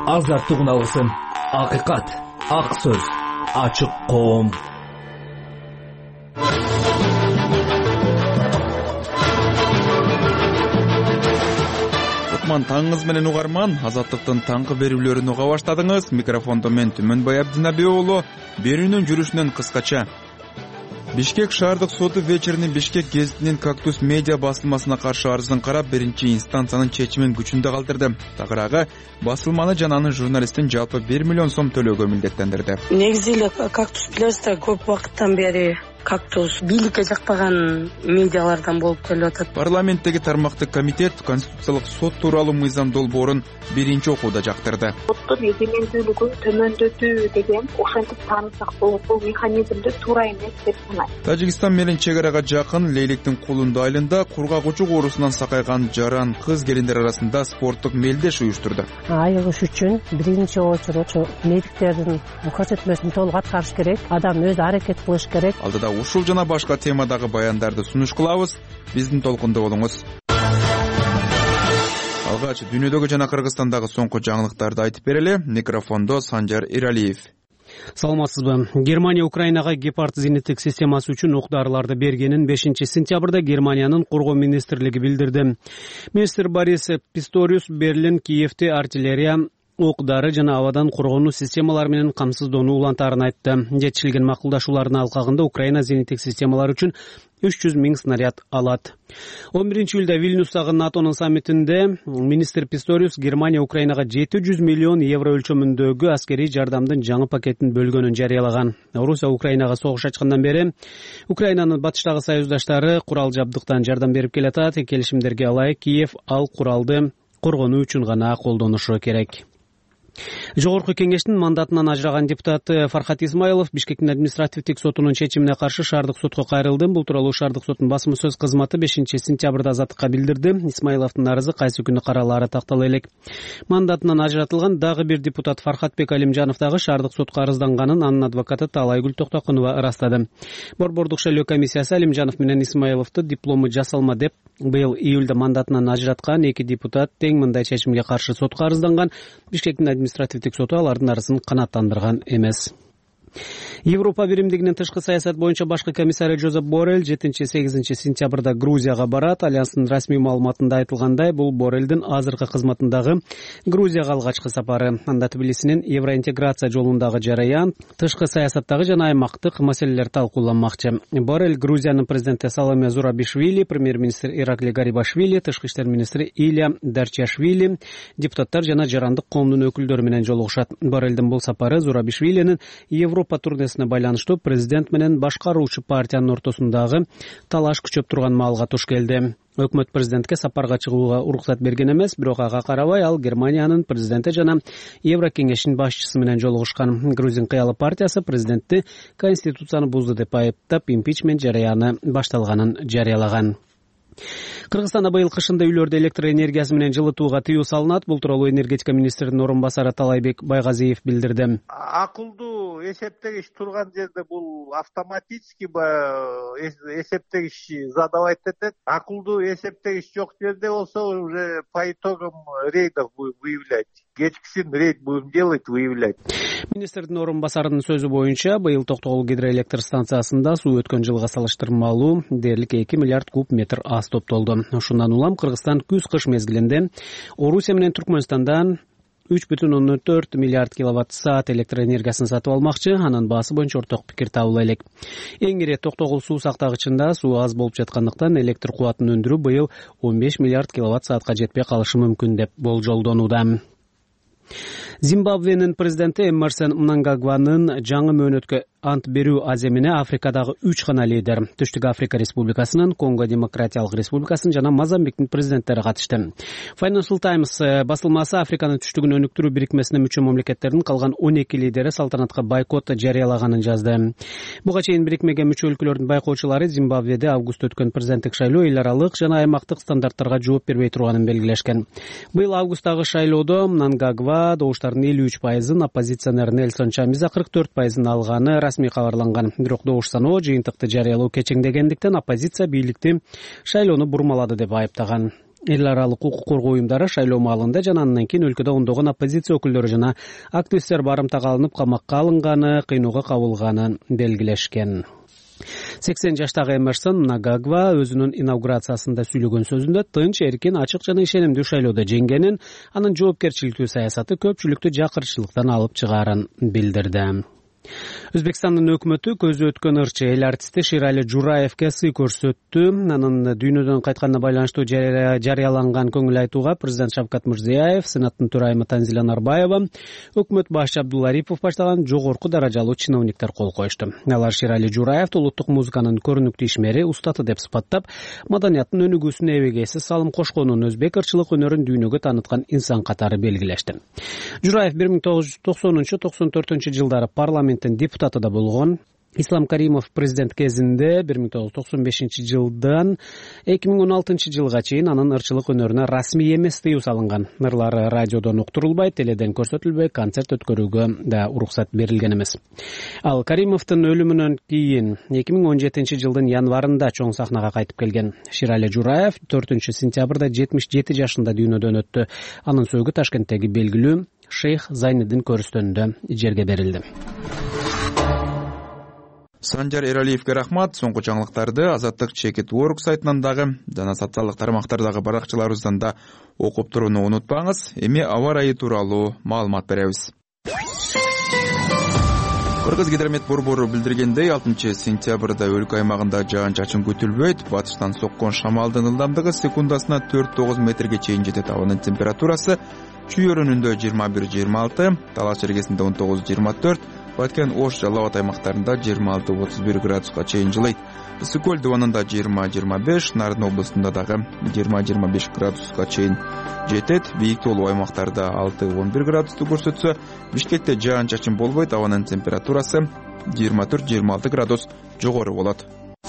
азаттык алсын. Акыйкат, ак сөз, ачык коом. Таңыңыз менен угарман, азаттыктын таңкы берүүлөрүн уга баштадыңыз. Микрофондо мен Түмөнбай Абдинабек уулу. Берүүнүн жүрүшүнөн кыскача. Бишкек шаардык соту вечеринин Бишкек гезитинин Кактус медиа басылмасына каршы арызын карап, биринчи инстанциянын чечимин күчүндө калтырды. Тагыраагы басылманы жана анын журналистин жалпы 1 миллион сом төлөөгө милдеттендирди. Негизи эле Кактус билесиз, көп убакыттан бери Кактус бийликке жакпаган медиалардан болуп келип атат. Парламенттеги тармактык комитет Конституциялык сот тууралуу мыйзам долбоорун биринчи окууда жактырды. Соттун эгемендүүлүгүн төмөндөтүү деген ошентип таанысак болот. Бул механизмди туура эмес деп санайм. Тажикстан менен чек арага жакын Лейликтин Кулунду айылында кургагучу оорусунан сакайган жаран кыз келиндер арасында спорттук мелдеш уюштурду. Айыгыш үчүн биринчи очередь медиктердин көрсөтмөсүн толук аткарыш керек. Адам өзү аракет кылыш керек. Алдыда ушул жана башка темадагы баяндарды сунуш кылабыз. Биздин толкунда болуңуз. Алгач дүйнөдөгү жана Кыргызстандагы соңку жаңылыктарды айтып берели. Микрофондо Санжар Иралиев. Саламатсызбы? Германия Украинага гепард зениттик системасы үчүн ок-дарыларды бергенин 5 сентябрда Германиянын коргоо министрлиги билдирди. Министр Борис Писториус Берлин Киевте артиллерия, ок-дары жана абадан коргонуу системалары менен камсыздоону улантаарын айтты. Жетишилген макулдашуулардын алкагында Украина зениттик системалары үчүн 300 000 снаряд алат. 11 июлда Вильнюстагы НАТОнун саммитинде министр Писториус Германия Украинага 700 миллион евро өлчөмүндөгү аскерий жардамдын жаңы пакетин бөлгөнүн жарыялаган. Орусия Украинага согуш ачкандан бери Украинанын батыштагы союздаштары курал жабдыктан жардам берип келатат. Келишимдерге ылайык Киев ал куралды коргонуу үчүн гана колдонушу керек. Жогорку кеңештин мандатынан ажыраган депутат Фархат Исмайлов Бишкектин административдик сотунун чечимине каршы шаардык сотко кайрылды. Бул тууралуу шаардык соттун басма сөз кызматы 5 сентябрда азаттыкка билдирди. Исмайловдун арызы кайсы күнү каралаары тактала элек. Мандатынан ажыратылган дагы бир депутат Фархатбек Алимжанов дагы шаардык сотко арызданганын анын адвокаты Талайгүл Токтокунова ырастады. Борбордук шайлоо комиссиясы Алимжанов менен Исмайловду диплому жасалма деп быйыл июлда мандатынан ажыраткан эки депутат тең мындай чечимге каршы сотко арызданган. Бишкектин административдик соту алардын арызын канааттандырган эмес. Европа биримдигинин тышкы саясат боюнча башкы комиссары Жозеп Боррелл 7-8 сентябрда Грузияга барат. Альянстын расмий маалыматында айтылгандай, бул Борреллдин азыркы кызматындагы Грузияга алгачкы сапары. Анда Тбилисинин евроинтеграция жолундагы жараян, тышкы саясаттагы жана аймактык маселелер талкууланмакчы. Боррелл Грузиянын президенти Саломе Зурабишвили, премьер-министр Иракли Гарибашвили, тышкы иштер министри Илья Дарчашвили, депутаттар жана жарандык коомдун өкүлдөрү менен жолугушат. Борреллдин бул сапары Зурабишвилинин Европа турнесине байланыштуу президент менен башкаруучу партиянын ортосундагы талаш күчөп турган маалга туш келди. Өкмөт президентке сапарга чыгууга уруксат берген эмес, бирок ага карабай ал Германиянын президенти жана Еврокеңештин башчысы менен жолугушкан. Грузин кыялы партиясы президентти конституцияны бузду деп айыптап, импичмент жарыяны башталганын жарыялаган. Кыргызстанда быйыл кышында үйлөрдө электр энергиясы менен жылытууга тыюу салынат. Бул тууралуу энергетика министринин орун басары Талайбек Байгазиев билдирди. Акылдуу эсептегич турган жерде бул автоматически эсептегич задавать этет. Акылдуу эсептегич жок жерде болсо уже по итогам рейдов будем выявлять. Кечкисин рейд будем делать, выявлять. Министрдин орун басарынын сөзү боюнча, быйыл Токтогул гидроэлектр станциясында суу өткөн жылга салыштырмалуу дээрлик 2 миллиард куб метр аз топтолду. Ушундан улам Кыргызстан күз-кыш мезгилинде Орусия менен Түркмөнстандан 3,4 миллиард киловатт-саат электр энергиясын сатып алмакчы. Анын баасы боюнча орток пикир табыла элек. Эң ири Токтогул суу сактагычында суу аз болуп жаткандыктан электр кубатын өндүрүү быйыл 15 миллиард киловатт-саатка жетпей калышы мүмкүн деп болжолдонууда. Зимбабвенин президенти Эмерсон Мнангагванын жаңы мөөнөткө ант берүү аземине Африкадагы 3 гана лидер, Түштүк Африка Республикасынын, Конго Демократиялык Республикасынын жана Мозамбиктин президенттери катышты. Financial Times басылмасы Африканын түштүгүн өнүктүрүү бирикмесине мүчө мамлекеттердин калган 12 лидери салтанатка бойкот жарыялаганын жазды. Буга чейин бирикмеге мүчө өлкөлөрдүн байкоочулары Зимбабведе августта өткөн президенттик шайлоо эл аралык жана аймактык стандарттарга жооп бербей турганын белгилешкен. Быйыл августтагы шайлоодо Мнангагва добуштардын 53%, оппозиционер Нельсон Чамиза 44% алганы расмий кабарланган. Бирок добуш саноо жыйынтыкты жарыялоо кечеңдегендиктен оппозиция бийликти шайлоону бурмалады деп айыптаган. эл аралык укук коргоо уюмдары шайлоо маалында жана андан кийин өлкөдө ондогон оппозиция өкүлдөрү жана активисттер барымтага алынып камакка алынганы, кыйноого кабылганын белгилешкен. 80 жаштагы Эмерсон Мнагагва өзүнүн инаугурациясында сүйлөгөн сөзүндө тынч, эркин, ачык жана ишенимдүү шайлоодо жеңгенин, анын жоопкерчиликтүү саясаты көпчүлүктү жакырчылыктан алып чыгаарын билдирди. Өзбекстандын өкмөтү көзү өткөн ырчы эл артисти Ширали Жураевге сый көрсөттү. Анын дүйнөдөн кайтканына байланыштуу жарыяланган көңүл айтууга президент Шавкат Мирзиёев, Сенаттын төрайымы Танзила Нарбаева, өкмөт башчы Абдулла Арипов баштаган жогорку даражалуу чиновниктер кол коюшту. Алар Ширали Жураевди улуттук музыканын көрүнүктүү ишмери, устаты деп сыпаттап, маданияттын өнүгүүсүнө эбегейсиз салым кошконун, өзбек ырчылык өнөрүн дүйнөгө тааныткан инсан катары белгилешти. Жураев 1990-94 жылдары парламенттин депутаты да болгон. Ислам Каримов президент кезинде 1995 жылдан 2016 жылга чейин анын ырчылык өнөрүнө расмий эмес тыюу салынган. Ырлары радиодон уктурулбай, теледен көрсөтүлбөй, концерт өткөрүүгө да уруксат берилген эмес. Ал Каримовдун өлүмүнөн кийин 2017 жылдын январында чоң сахнага кайтып келген. Ширали Жураев 4 сентябрда 77 жашында дүйнөдөн өттү. Анын сөөгү Ташкенттеги белгилүү Шейх Зайниддин көрүстөнүндө жерге берилди. Санжар Эралиевге рахмат. Соңку жаңылыктарды Азаттык Чекит.org сайтынан дагы жана социалдык тармактардагы баракчаларыбыздан да окуп турууну унутпаңыз. Эми аба ырайы тууралуу маалымат беребиз. Кыргыз-Гидромет борбору билдиргендей, 6 сентябрда өлкө аймагында жаан-чачын күтүлбөйт. Батыштан соккон шамалдын ылдамдыгы секундасына 4-9 метрге чейин жетет. Абанын температурасы Чүй өрүнүндө 21-26, Талаш эргесинде 19-24, Баткен Ош жалал абад аймактарында 26-31 градуска чейин жылыйт. Ысык көл дубанында 20-25, Нарын областында дагы 20-25 градуска чейин жетет. Бийик тоолуу аймактарда 6-11 градусту көрсөтсө, Бишкекте жаан-чачын болбойт. Абанын температурасы 24-26 градус жогору болот.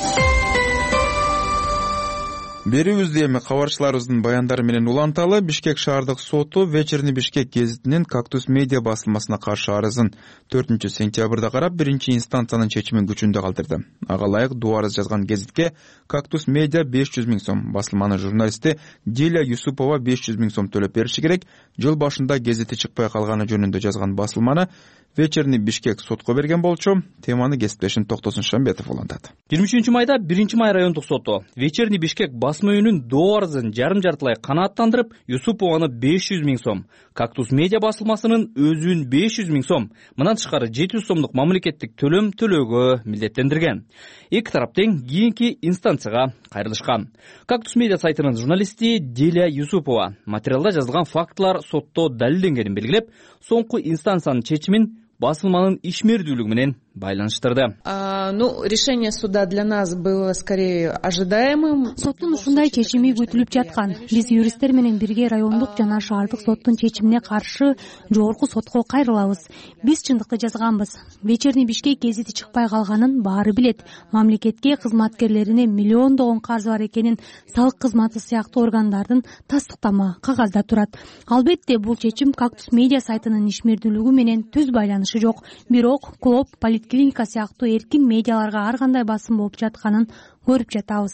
Берүүбүздү эми кабарчыларыбыздын баяндары менен уланталы. Бишкек шаардык соту Вечерний Бишкек гезитинин Кактус медиа басылмасына каршы арызын 4 сентябрда карап, биринчи инстанциянын чечимин күчүндө калтырды. Ага ылайык дуу арыз жазган гезитке Кактус медиа 500 000 сом, басылманын журналисти Диля Юсупова 500 000 сом төлөп бериши керек. Жыл башында гезити чыкпай калганы жөнүндө жазган басылманы Вечерний Бишкек сотко берген болчу. Теманы кесиптешим Токтосун Шамбетов улантат. 23 майда 1 май райондук соту Вечерний Бишкек басма үйүнүн доо арызын жарым-жартылай канааттандырып, Юсупованы 500 000 сом, Кактус медиа басылмасынын өзүн 500 000 сом, мындан тышкары 700 сомдук мамлекеттик төлөм төлөөгө милдеттендирген. Эки тарап тең кийинки инстанцияга кайрылышкан. Кактус медиа сайтынын журналисти Диля Юсупова материалда жазылган фактылар сотто далилденгенин белгилеп, соңку инстанциянын чечимин басылманын ишмердүүлүгү менен байланыштырды. Решение суда для нас было скорее ожидаемым. Соттун ушундай чечими күтүлүп жаткан. Биз юристтер менен бирге райондук жана шаардык соттун чечимине каршы жогорку сотко кайрылабыз. Биз чындыкты жазганбыз. Вечерний Бишкек гезити чыкпай калганын баары билет. Мамлекетке, кызматкерлерине миллиондогон карзы бар экенин салык кызматы сыяктуу органдардын тастыктама кагазда турат. Албетте бул чечим Кактус медиа сайтынын ишмердүүлүгү менен түз байланышы жок. Бирок клуб, поликлиника сыяктуу эркин медиаларга ар кандай басым болуп жатканын көрүп жатабыз.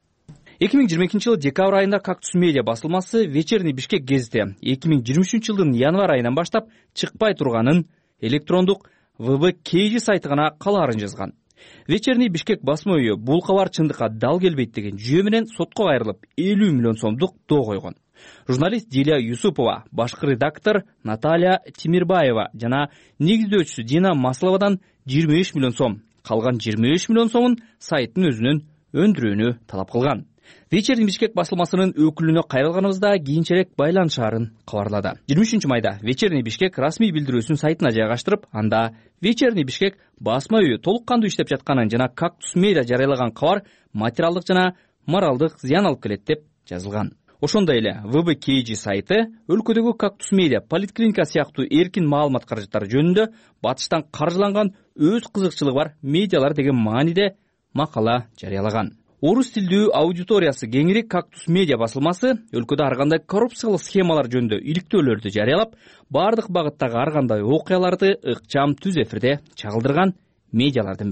2022 жылы декабрь айында Кактус медиа басылмасы Вечерний Бишкек гезити 2023 жылдын январь айынан баштап чыкпай турганын электрондук ВБ-KG сайты гана калаарын жазган. Вечерний Бишкек басма үйү бул кабар чындыкка дал келбейт деген жүйө менен сотко кайрылып 50 миллион сомдук доо койгон. Журналист Диля Юсупова, башкы редактор Наталья Тимирбаева жана негиздөөчүсү Дина Масловадан 25 миллион сом, калган 25 миллион сомун сайттын өзүнүн өндүрүүнү талап кылган. Вечерний Бишкек басылмасынын өкүлүнө кайрылганыбызда кийинчерээк байланышаарын кабарлады. 23 майда Вечерний Бишкек расмий билдирүүсүн сайтына жайгаштырып, анда Вечерний Бишкек басма үйү толук кандуу иштеп жатканын жана Кактус медиа жарыялаган кабар материалдык жана моралдык зыян алып келет деп жазылган. Ошондой эле ВБ-KG сайты өлкөдөгү Кактус медиа поликлиника сыяктуу эркин маалымат каражаттары жөнүндө батыштан каржыланган өз кызыкчылыгы бар медиалар деген мааниде макала жарыялаган. Орус тилдүү аудиториясы кеңири Кактус медиа басылмасы өлкөдө ар кандай коррупциялык схемалар жөнүндө иликтөөлөрдү жарыялап, бардык багыттагы ар кандай окуяларды ыкчам түз эфирде чагылдырган медиалардын бири.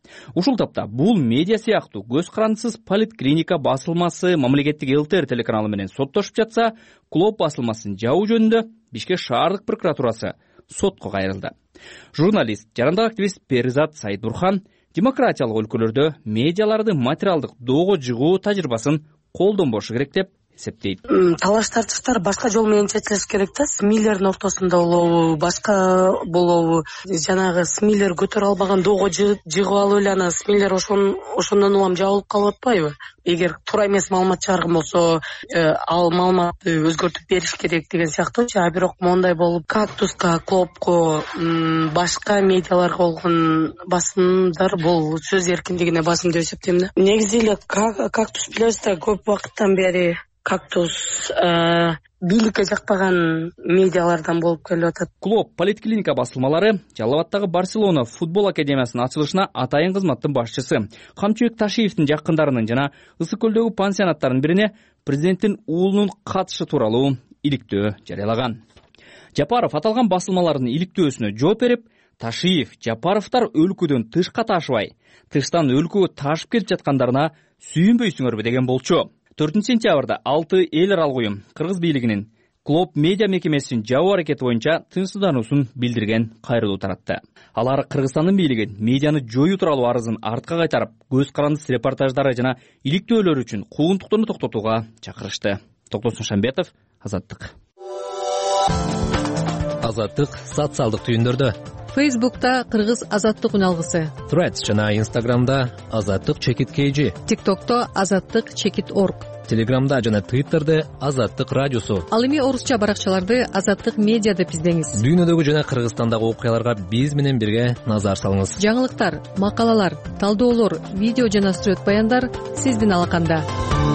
Ушул топто бул медиа сыяктуу көз карандысыз Политклиника басылмасы мамлекеттик ЛТР телеканалы менен соттошуп жатса, Клоп басылмасын жабуу жөнүндө Бишкек шаардык прокуратурасы сотко кайрылды. Журналист, жарандык активист Перизат Сайдбурхан демократиялык өлкөлөрдө медиаларды материалдык доого жыгуу тажрыйбасын колдонбошу керек деп эсептейт. Талаш тартыштар башка жол менен чечилиш керек да. СМИлердин ортосунда болобу, башка болобу, жанагы СМИлер көтөрө албаган доого жыгып алып эле анан СМИлер ошондон улам жабылып калып атпайбы? Эгер туура эмес маалымат чыгарган болсо, ал маалыматты өзгөртүп бериш керек деген сыяктуучу. А бирок моундай болуп, Кактуска, Клопко, башка медиаларга болгон басымдар бул сөз эркиндигине басым деп эсептейм да. Негизи эле Кактус билебиз да, көп убакыттан бери Кактус бийликке жакпаган медиалардан болуп келип атат. Клоп Политклиника басылмалары Жалал Абадтагы Барселона футбол академиясынын ачылышына атайын кызматтын башчысы Камчыбек Ташиевдин жакындарынын жана Ысык көлдөгү пансионаттардын бирине президенттин уулунун катышы тууралуу иликтөө жарыялаган. Жапаров аталган басылмалардын иликтөөсүнө жооп берип, Ташиев Жапаровдор өлкөдөн тышка ташыбай, тыштан өлкөгө ташып келип жаткандарына сүйүнбөйсүңөрбү деген болчу. 4-сентябрда 6 эл аралык уюм Кыргыз бийлигинин Клоп медиа мекемесин жабуу аракети боюнча тынчсыздануусун билдирген кайрылуу таратты. Алар Кыргызстандын бийлигин медианы жоюу тууралуу арызын артка кайтарып, көз карандысыз репортаждары жана иликтөөлөр үчүн куугунтуктууну токтотууга чакырышты. Токтосун Шамбетов, Азаттык. Азаттык социалдык түйүндөрдө. Фейсбукта Кыргыз Азаттык үналгысы. Threads жана Instagramда Азаттык _KG. TikTokто Азаттык_org. Телеграмда жана Twitterде Азаттык радиосу. Ал эми орусча баракчаларды Азаттык медиа деп издеңиз. Дүйнөдөгү жана Кыргызстандагы окуяларга биз менен бирге назар салыңыз. Жаңылыктар, макалалар, талдоолор, видео жана сүрөт баяндар сиздин алаканда.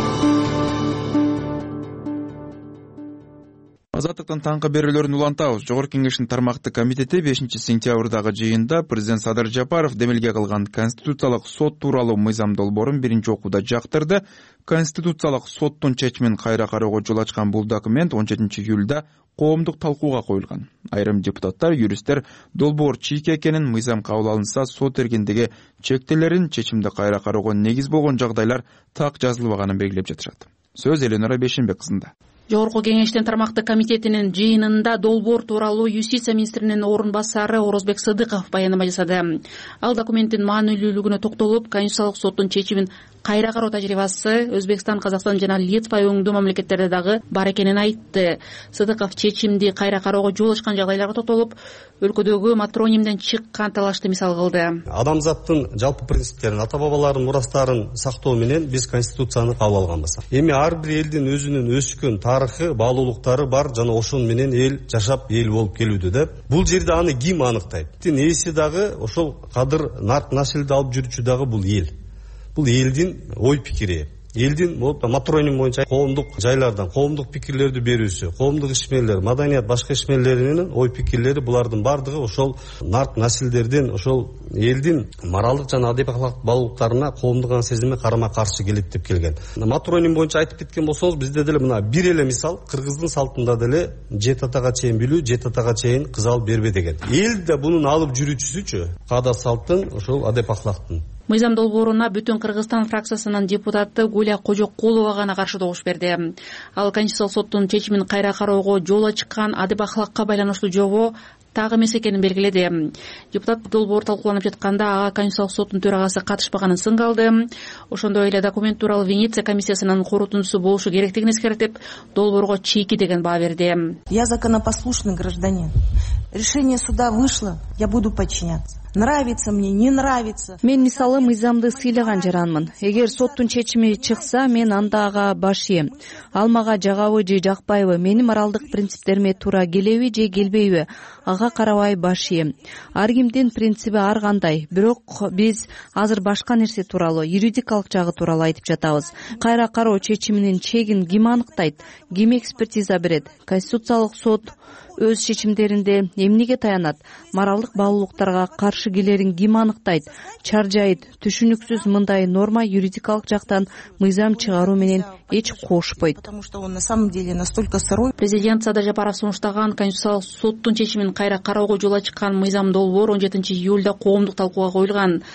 Азаттыктын таңкы берүүлөрүн улантабыз. Жогорку Кеңештин тармактык комитети 5-сентябрдагы жыйында президент Садыр Жапаров демилге кылган Конституциялык сот тууралуу мыйзам долбоорун биринчи окууда жактырды. Конституциялык соттун чечимин кайра кароого жол ачкан бул документ 17-июлда коомдук талкууга коюлган. Айрым депутаттар, юристтер долбоор чийки экенин, мыйзам кабыл алынса сот эркиндиги чектелерин, чечимди кайра кароого негиз болгон жагдайлар так жазылбаганын белгилеп жатышат. Сөз Эленора Бешенбек кызында. Жогорку Кеңештин тармактык комитетинин жыйынында долбоор тууралуу юстиция министринин орун басары Орозбек Сыдыков баяндама жасады. Ал документтин маанилүүлүгүнө токтолуп, Конституциялык соттун чечимин кайра кароо тажрыйбасы Өзбекстан, Казакстан жана Литва өңдүү мамлекеттерде дагы бар экенин айтты. Сыдыков чечимди кайра кароого жол ачкан жагдайларга токтолуп, өлкөдөгү матронимден чыккан талашты мисал кылды. Адамзаттын жалпы принциптерин, ата бабалардын мурастарын сактоо менен биз Конституцияны кабыл алганбыз. Эми ар бир элдин өзүнүн өскөн тарыхы, баалуулуктары бар жана ошон менен эл жашап, эл болуп келүүдө деп. Бул жерде аны ким аныктайт? Ээси дагы ошол кадыр нарк населди алып жүрүүчү дагы бул эл. Бул элдин ой пикири. Элдин матроним боюнча коомдук жайлардан коомдук пикирлерди берүүсү, коомдук ишмерлер, маданият башка ишмерлеринин ой пикирлери булардын бардыгы ошол нарк населдерден, ошол элдин моралдык жана адеп акылак баалуулуктарына коомдук ан сезими карама каршы келет деп келген. Матроним боюнча айтып кеткен болсоңуз, бизде деле мына бир эле мисал, кыргыздын салтында деле жет атага чейин билүү, жет атага чейин кыз алып бербе деген. Эл да бунун алып жүрүүчүсүчү, каада салттын, ошол адеп акылактын. Мыйзам долбооруна бүтүн Кыргызстан фракциясынын депутаты Гуля Кожокулова гана каршы добуш берди. Ал Конституциялык соттун чечимин кайра кароого жол ачкан адеп акылакка байланыштуу жобо так эмес экенин белгиледи. Депутат долбоор талкууланып жатканда ага Конституциялык соттун төрагасы катышпаганын сынга алды. Ошондой эле документ тууралуу Венеция комиссиясынын корутундусу болушу керектигин эскертип, долбоорго чийки деген баа берди. Я законопослушный гражданин. Решение суда вышло, я буду подчиняться. Нравится мне, не нравится. Мен мисалы мыйзамды сыйлаган жаранмын. Эгер соттун чечими чыкса, мен анда ага баш ийем. Ал мага жагабы же жакпайбы, менин моралдык принциптериме туура келеби же келбейби, ага карабай баш ийем. Ар кимдин принциби ар кандай. Бирок биз азыр башка нерсе тууралуу, юридикалык жагы тууралуу айтып жатабыз. Кайра кароо чечиминин чегин ким аныктайт, ким экспертиза берет? Конституциялык сот өз чечимдеринде эмнеге таянат? Моралдык баалуулуктарга каршы келерин ким аныктайт? Чаржайт, түшүнүксүз мындай норма юридикалык жактан мыйзам чыгаруу менен эч кошпойт. Потому что он на самом деле настолько сырой. Президент Садыр Жапаров сунуштаган Конституциялык соттун чечимин кайра кароого жол ачкан мыйзам долбоор 17-июлда коомдук талкууга коюлган.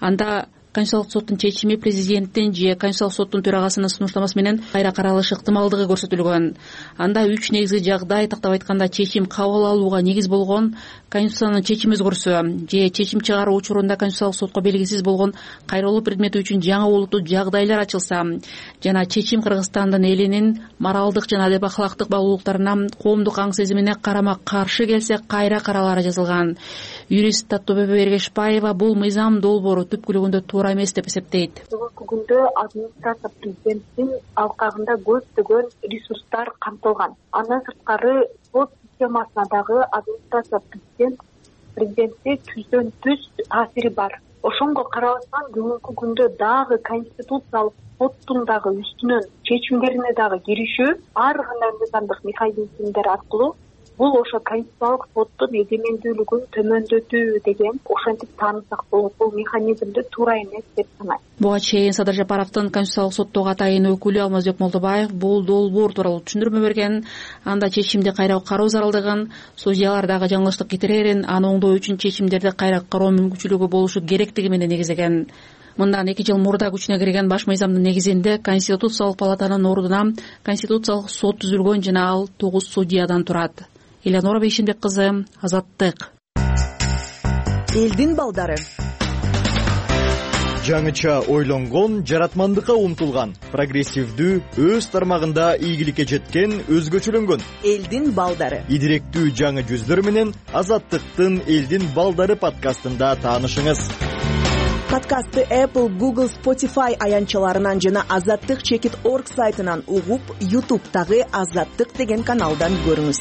анда Конституциялык соттун чечими президенттин же Конституциялык соттун төрагасынын сунуштамасы менен кайра каралыш ыктымалдыгы көрсөтүлгөн. Анда 3 негизги жагдай, тактап айтканда, чечим кабыл алууга негиз болгон Конституциянын чечим өзгөрүсү же чечим чыгаруу учурунда Конституциялык сотко белгисиз болгон кайрылуу предмети үчүн жаңы олуттуу жагдайлар ачылса, жана чечим Кыргызстандын элинин моралдык жана адеп ахлактык баалуулуктарына, коомдук аң сезимине карама каршы келсе кайра каралары жазылган. Юрист Таттыбөбө Эргешбаева бул мыйзам долбоору түпкүлүгүндө туура эмес деп эсептейт. Бүгүнкү күндө администрация президенттин алкагында көптөгөн ресурстар камтылган. Андан сырткары сот системасына дагы администрация президентте түздөн түз таасири бар. Ошонго карабастан бүгүнкү күндө дагы конституциялык соттун дагы үстүнөн чечимдерине дагы киришүү ар кандай мыйзамдык механизмдер аркылуу бул ошо конституциялык соттун эгемендүүлүгүн төмөндөтүү деген ошентип таанысак болот. Бул механизмди туура эмес деп санайм. Буга чейин Садыр Жапаровдун Конституциялык соттогу атайын өкүлү Алмазбек Молдобаев бул долбоор тууралуу түшүндүрмө берген. Анда чечимди кайра кароо зарылдыгын, судьялар дагы жаңылыштык кетирерин, аны оңдоо үчүн чечимдерди кайра кароо мүмкүнчүлүгү болушу керектиги менен негиздеген. Мындан 2 жыл мурда күчүнө кирген баш мыйзамдын негизинде Конституциялык палатанын ордуна Конституциялык сот түзүлгөн жана ал 9 судьядан турат. Элеонора Бейшенбек кызы, Азаттык. Элдин балдары. Жаңыча ойлонгон, жаратмандыкка умтулган, прогрессивдүү, өз тармагында ийгиликке жеткен, өзгөчөлөнгөн. Элдин балдары. Идиректүү жаңы жүздөр менен Азаттыктын Элдин балдары подкастында таанышыңыз. Подкастты Apple, Google, Spotify аянчаларынан жана azattik.org сайтынан угуп, YouTube'дагы Азаттык деген каналдан көрүңүз.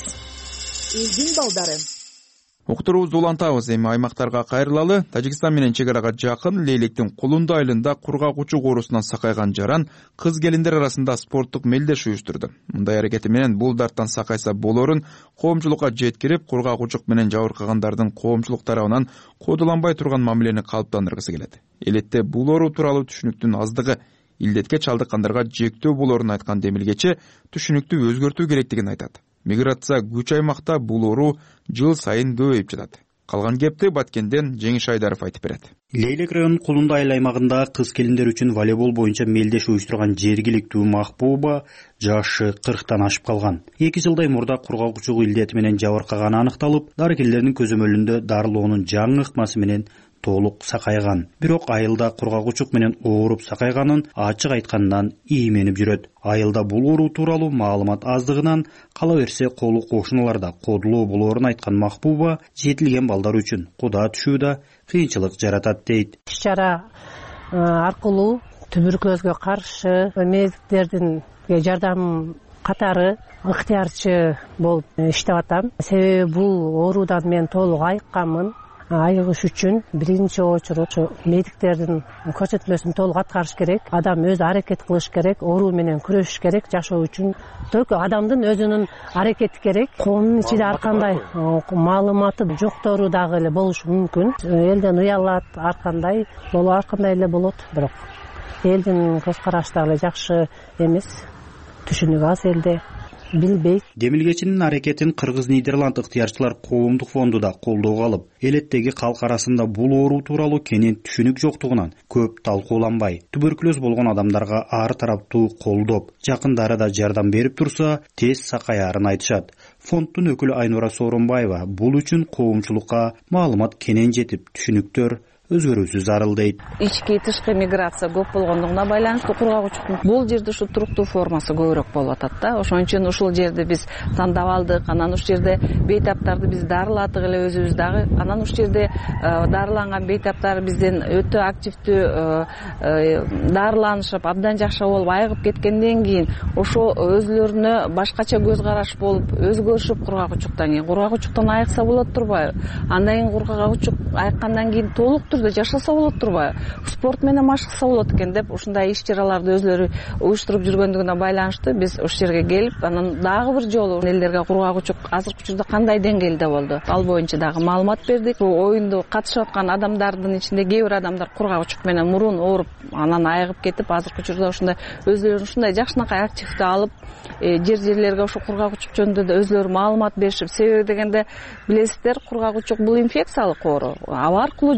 Элдин балдары. Уктуруубузду улантабыз. Эми аймактарга кайрылалы. Тажикстан менен чек арага жакын Лейлектин Кулунду айылында кургагучу оорусунан сакайган жаран кыз келиндер арасында спорттук мелдеш уюштурду. Мындай аракети менен бул дарттан сакайса болорун коомчулукка жеткирип, кургагучук менен жабыркагандардын коомчулук тарабынан кодуланбай турган мамилени калыптандыргысы келет. Элетте бул оору тууралуу түшүнүктүн аздыгы илдетке чалдыккандарга жектөө болорун айткан демилгечи түшүнүктү өзгөртүү керектигин айтат. Миграция күч аймакта бул оору жыл сайын көбөйүп жатат. Калган кепти Баткенден Жеңиш Айдаров айтып берет. Лейлек районунун Кулунду айыл аймагында кыз келиндер үчүн волейбол боюнча мелдеш уюштурган жергиликтүү Махбуба жашы 40тан ашып калган. 2 жылдай мурда кургагучук илдети менен жабыркаганы аныкталып, дарыгерлердин көзөмөлүндө дарылоонун жаңы ыкмасы менен толук сакайган. Бирок айылда кургагучук менен ооруп сакайганын ачык айткандан ийменип жүрөт. Айылда бул оору тууралуу маалымат аздыгынан, кала берсе колу кошуналарда кодулоо болоорун айткан Махбуба жетилген балдар үчүн куда түшүүдө кыйынчылык жаратат дейт. Иш-чара аркылуу туберкулезге каршы медиктердин жардам катары ыктыярчы болуп иштеп атам. Себеби бул оорудан мен толук айыкканмын. Айыгыш үчүн биринчи очередь ошо медиктердин көрсөтмөсүн толук аткарыш керек. Адам өзү аракет кылыш керек, оору менен күрөшүш керек. Жашоо үчүн только адамдын өзүнүн аракети керек. Коомдун ичинде ар кандай маалыматы жоктору дагы эле болушу мүмкүн. Элден уялат, ар кандай эле болот, бирок элдин көз карашы дагы жакшы эмес. Түшүнүк аз элде. Билбейт. Демилгечинин аракетин Кыргыз Нидерланд ыктыярчылар коомдук фонду да колдоого алып, элеттеги калк арасында бул оору тууралуу кенен түшүнүк жоктугунан көп талкууланбай, туберкулез болгон адамдарга ар тараптуу колдоп, жакындары да жардам берип турса, тез сакаярын айтышат. Фонддун өкүлү Айнура Сооронбаева бул үчүн коомчулукка маалымат кенен жетип, түшүнүктөр өзгөрүүсү зарыл дейт. Ички тышкы миграция көп болгондугуна байланыштуу кургагучуктун бул жерде ушу туруктуу формасы көбүрөөк болуп атат да. Ошон үчүн ушул жерди биз тандап алдык. Анан ушул жерде бейтаптарды биз дарыладык эле өзүбүз дагы. Анан ушул жерде дарыланган бейтаптар бизден өтө активдүү дарыланышып, абдан жакшы болуп айыгып кеткенден кийин ошо өзүлөрүнө башкача көз караш болуп өзгөрүшүп кургагучуктан кийин кургагучуктан айыкса болот турбайбы? Андан кийин кургагучук айыккандан кийин толук жашаса болот турбайбы? Спорт менен машыкса болот экен деп ушундай иш-чараларды өзлөрү уюштуруп жүргөндүгүнө байланыштуу биз ушул жерге келип, анан дагы бир жолу элдерге кургагучук азыркы учурда кандай деңгээлде болду, ал боюнча дагы маалымат бердик. Бул оюнду катышып аткан адамдардын ичинде кээ бир адамдар кургагучук менен мурун ооруп, анан айыгып кетип, азыркы учурда ушундай өзлөрүн ушундай жакшынакай активдүү алып, жерлерге ошо кургагучук жөнүндө да өзлөрү маалымат беришип, себеби дегенде билесиздер, кургагучук бул инфекциялык оору, аба аркылуу жагат.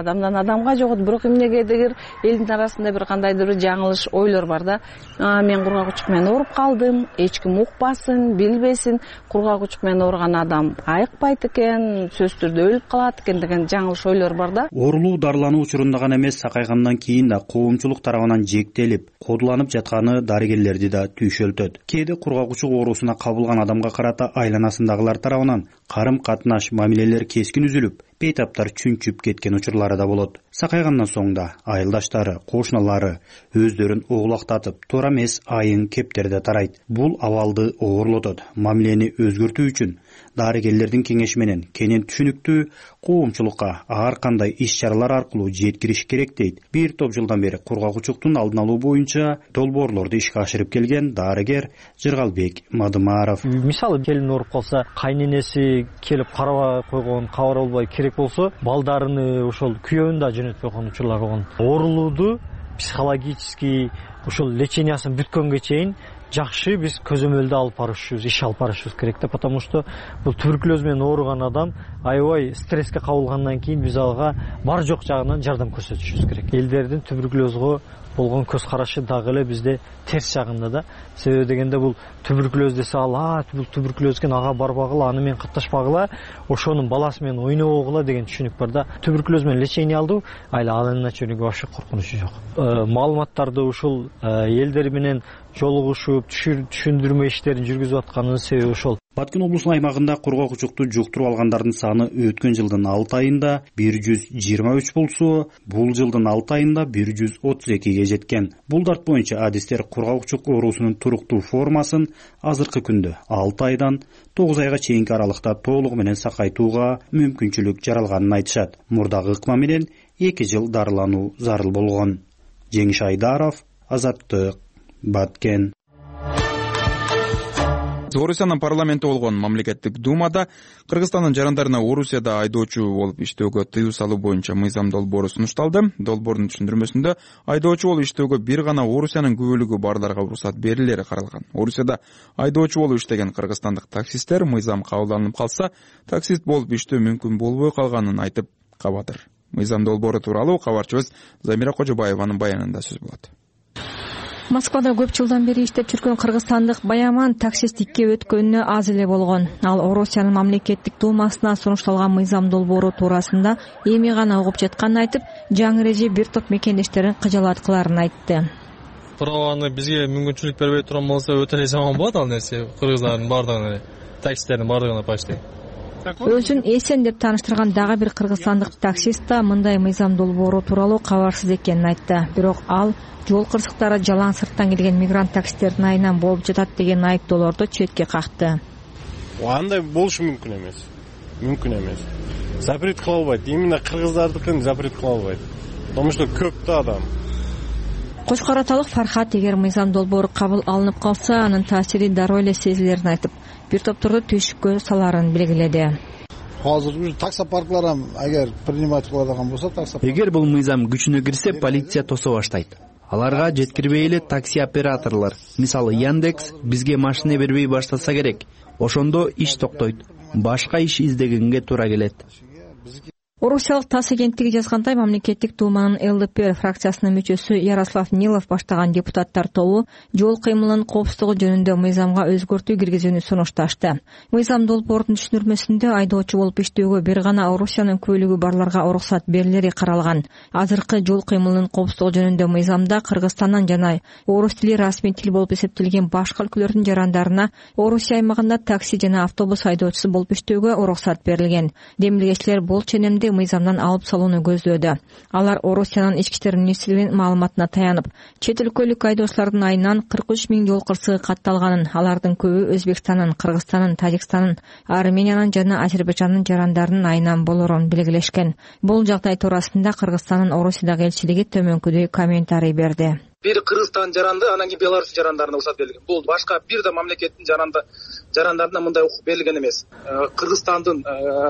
адамдан адамга жогот. Бирок эмнегедир элдин арасында бир кандайдыр жаңылыш ойлор бар да. Мен кургак менен ооруп калдым, эч ким укпасын, билбесин, кургак менен ооруган адам айыкпайт экен, сөзсүз түрдө өлүп калат экен деген жаңылыш ойлор бар да. Оорулуу дарылануу учурунда гана эмес, сакайгандан кийин да коомчулук тарабынан жектелип, кодуланып жатканы дарыгерлерди да түйшөлтөт. Кээде кургакучук оорусуна кабылган адамга карата айланасындагылар тарабынан карым-катнаш, мамилелер кескин үзүлүп, бейтаптар чүнчүп кеткен учурлары да болот. Сакайгандан соң да айылдаштары, кошуналары өздөрүн угулактатып, туура эмес айын кептерде тарайт. Бул абалды оорлотот. Мамилени өзгөртүү үчүн дарыгерлердин кеңеши менен кенен түшүнүктүү коомчулукка ар кандай иш-чаралар аркылуу жеткириш керек дейт. Бир топ жылдан бери кургакучуктун алдын алуу боюнча долбоорлорду ишке ашырып келген дарыгер Жыргалбек Мадымаров. Мисалы келин ооруп калса, кайненеси келип карабай койгон, кабар албай керек болсо, балдарыны ошол күйөөүн да жөнөтпөй койгон учурлар болгон. Оорулууду психологический ошол лечениясын бүткөнгө чейин жакшы биз көзөмөлдө алып барышыбыз, иш алып барышыбыз керек да, потому что бул туберкулез менен ооруган адам аябай стресске кабылгандан кийин биз ага бар жок жагынан жардам көрсөтүшүбүз керек. Элдердин туберкулезго болгон көз карашы дагы эле бизде терс жагында да. Себеби дегенде бул туберкулез десе бул туберкулез экен, ага барбагыла, аны менен катташпагыла, ошонун баласы менен ойнобогула деген түшүнүк бар да. Туберкулез менен лечение алды, анын начальниги вообще коркунучу жок. Маалыматтарды ушул элдер менен жолугушуп, түшүндүрмө иштерин жүргүзүп атканын себеби ошол. Баткен облусунун аймагында кургакучукту жуктуруп алгандардын саны өткөн жылдын 6 айында 123 болсо, бул жылдын 6 айында 132 жеткен. Бул дарт боюнча адистер кургакучук оорусунун туруктуу формасын азыркы күндө 6 айдан 9 айга чейинки аралыкта толугу менен сакайтууга мүмкүнчүлүк жаралганын айтышат. Мурдагы ыкма менен 2 жыл дарылануу зарыл болгон. Жеңиш Айдаров, Азаттык, Баткен. Орусиянын парламенти болгон мамлекеттик думада Кыргызстандын жарандарына Орусияда айдоочу болуп иштөөгө тыюу салуу боюнча мыйзам долбоору сунушталды. Долбоордун түшүндүрмөсүндө айдоочу болуп иштөөгө бир гана Орусиянын күбөлүгү барларга уруксат берилери каралган. Орусияда айдоочу болуп иштеген кыргызстандык таксисттер мыйзам кабылданып калса, таксист болуп иштөө мүмкүн болбой калганын айтып кабадыр. Мыйзам долбоору тууралуу кабарчыбыз Замира Кожобаеванын баянында сөз болот. Москвада көп жылдан бери иштеп жүргөн кыргызстандык Баяман таксисттикке өткөнүнө аз эле болгон. Ал Орусиянын мамлекеттик думасына сунушталган мыйзам долбоору туурасында эми гана угуп жатканын айтып, жаңы эреже бир топ мекендештерин кыжалаткыларын айтты. Туурабаны бизге мүмкүнчүлүк бербей турган болсо өтө эле жаман болот ал нерсе. Кыргыздардын бардыгына, таксисттердин бардыгына почти. Өзүн эсен деп тааныштырган дагы бир кыргызстандык таксист да мындай мыйзам долбоору тууралуу кабарсыз экенин айтты. Бирок ал жол кырсыктары жалаң сырттан келген мигрант таксисттердин айынан болуп жатат деген айыптоолорду четке какты. Андай болушу мүмкүн эмес. Мүмкүн эмес. Запрет кыла албайт. Именно кыргыздардыкын запрет кыла албайт. Потому что көп да адам. Кошкараталык Фархат эгер мыйзам долбоору кабыл алынып калса, анын таасири дароо эле сезилерин айтып, бир топторду түйшүккө саларын белгиледи. Азыр таксопарклар эгер принимать кыладыган болсо, эгер бул мыйзам күчүнө кирсе, полиция тосо баштайт. Аларга жеткирбей эле такси операторлор, мисалы Яндекс, бизге машина бербей баштаса керек. Ошондо иш токтойт. Башка иш издегенге туура келет. Орусиялык ТАСС агенттиги жазгандай, мамлекеттик думанын ЛДПР фракциясынын мүчөсү Ярослав Нилов баштаган депутаттар тобу жол кыймылынын коопсуздугу жөнүндө мыйзамга өзгөртүү киргизүүнү сунушташты. Мыйзам долбоордун түшүндүрмөсүндө айдоочу болуп иштөөгө бир гана Орусиянын көлүгү барларга уруксат берилери каралган. Азыркы жол кыймылынын коопсуздугу жөнүндө мыйзамда Кыргызстандан жана орус тили расмий тил болуп эсептелген башка өлкөлөрдүн жарандарына Орусия аймагында такси жана автобус айдоочусу болуп иштөөгө уруксат берилген. Демилгечилер бул ченемди мыйзамдан алып салууну көздөөдө. Алар Орусиянын ички иштер министрлигинин маалыматына таянып, чет өлкөлүк айдоочулардын айынан 43 000 жол кырсыгы катталганын, алардын көбү Өзбекстандын, Кыргызстандын, Тажикстандын, Армениянын жана Азербайжандын жарандарынын айынан болорун белгилешкен. Бул жагдай туурасында Кыргызстандын Орусиядагы элчилиги төмөнкүдөй комментарий берди. Бир Кыргызстан жаранды, анан кийин Беларусь жарандарына уруксат берилген. Бул башка бир да мамлекеттин жарандарына мындай укук берилген эмес. Кыргызстандын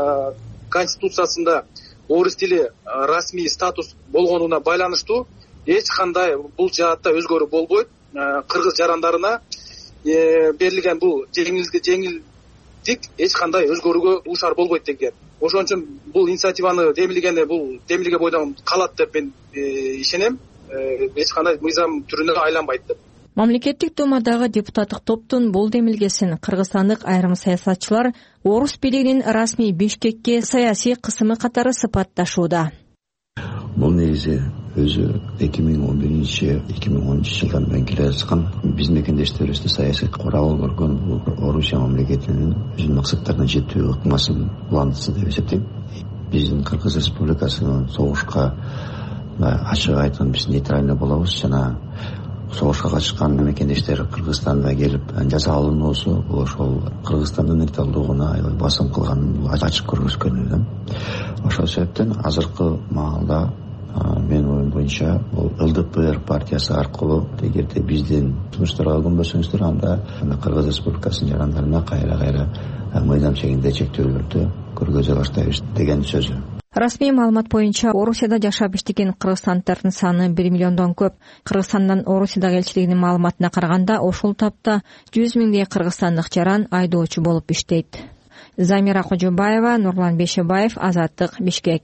конституциясында орус тили расмий статус болгонуна байланыштуу эч кандай бул жаатта өзгөрүү болбойт. Кыргыз жарандарына берилген бул жеңил тик эч кандай өзгөрүүгө дуушар болбойт деген. Ошон үчүн бул инициативаны демилге бойдон калат деп мен ишенем. Эч кандай мыйзам түрүнө айланбайт деп. Мамлекеттик Думадагы депутаттык топтун бул демилгесин кыргызстандык айрым саясатчылар орус бийлигинин расмий Бишкекке саясий кысымы катары сыпатташууда. Бул негизи өзү 2011-2010 жылдан бери келе жаткан биздин мекендештерибизди саясий курал көргөн бул Орусия мамлекетинин өзүнүн максаттарына жетүү ыкмасын улантысы деп эсептейм. Биздин Кыргыз Республикасынын согушка ачык айткан биз нейтральный болобуз жана согушка катышкан мекендештер Кыргызстанда келип жаза алынуусу бул ошол Кыргызстандын нейтралдыгына аябай басым кылганын ачык көрсөткөн. Ошол себептен азыркы маалда менин оюм боюнча бул ЛДПР партиясы аркылуу эгерде биздин сунуштарга көнбөсөңүздөр анда Кыргыз Республикасынын жарандарына кайра мыйзам чегинде чектөөлөрдү көргөзө баштайбыз деген сөзү. Расмий маалымат боюнча Орусияда жашап иштеген кыргызстандардын саны 1 миллиондон көп. Кыргызстандан Орусиядагы элчилигинин маалыматына караганда ошол тапта 100 миңдей кыргызстандык жаран айдоочу болуп иштейт. Замира Кожобаева, Нурлан Бешебаев, Азаттык, Бишкек.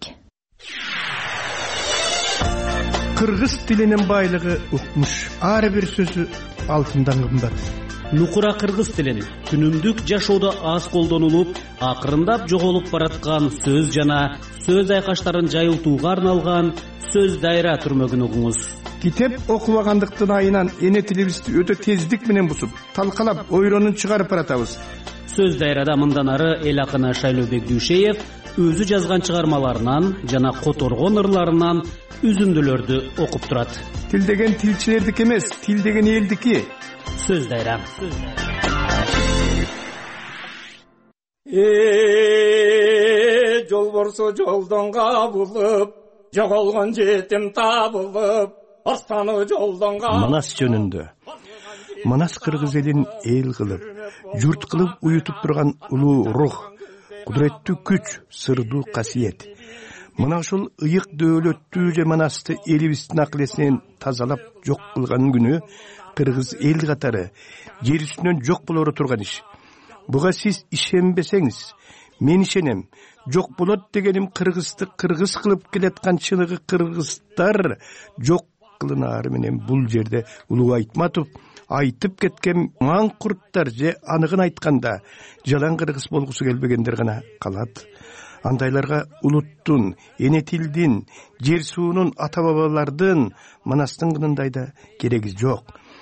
Кыргыз тилинин байлыгы укмуш. Ар бир сөзү алтындан кымбат. Нукура кыргыз тилин күнүмдүк жашоодо аз колдонулуп, акырындап жоголуп бараткан сөз жана сөз айкаштарын жайылтууга арналган сөз дайра түрмөгүн угуңуз. Китеп окубагандыктын айынан эне тилибизди өтө тездик менен бусуп, талкалап, ойронун чыгарып баратабыз. Сөз дайрада мындан ары эл акыны Шайлообек Дүйшеев өзү жазган чыгармаларынан жана которгон ырларынан үзүндүлөрдү окуп турат. Тил деген тилчилердики эмес, тил деген элдики. Сөз дайра. Жолборсо жолдон кабылып, жоголгон жетим табылып, астаны жолдон Манас жөнүндө. Манас кыргыз элин эл кылып, журт кылып уютуп турган улуу рух, кудуреттүү күч, сырдуу касиет. Мына ушул ыйык дөөлөттүү же Манасты элибиздин акылесинен тазалап жок кылган күнү кыргыз эл катары жер үстүнөн жок болору турган иш. Буга сиз ишенбесеңиз, мен ишенем. Жок болот дегеним кыргызды кыргыз кылып келаткан чыныгы кыргыздар жок кылынаары менен бул жерде Улуу Айтматов айтып кеткен маңкурттар же аныгын айтканда жалаң кыргыз болгусу келбегендер гана калат. Андайларга улуттун, эне тилдин, жер суунун, ата бабалардын, Манастын кынындай да кереги жок.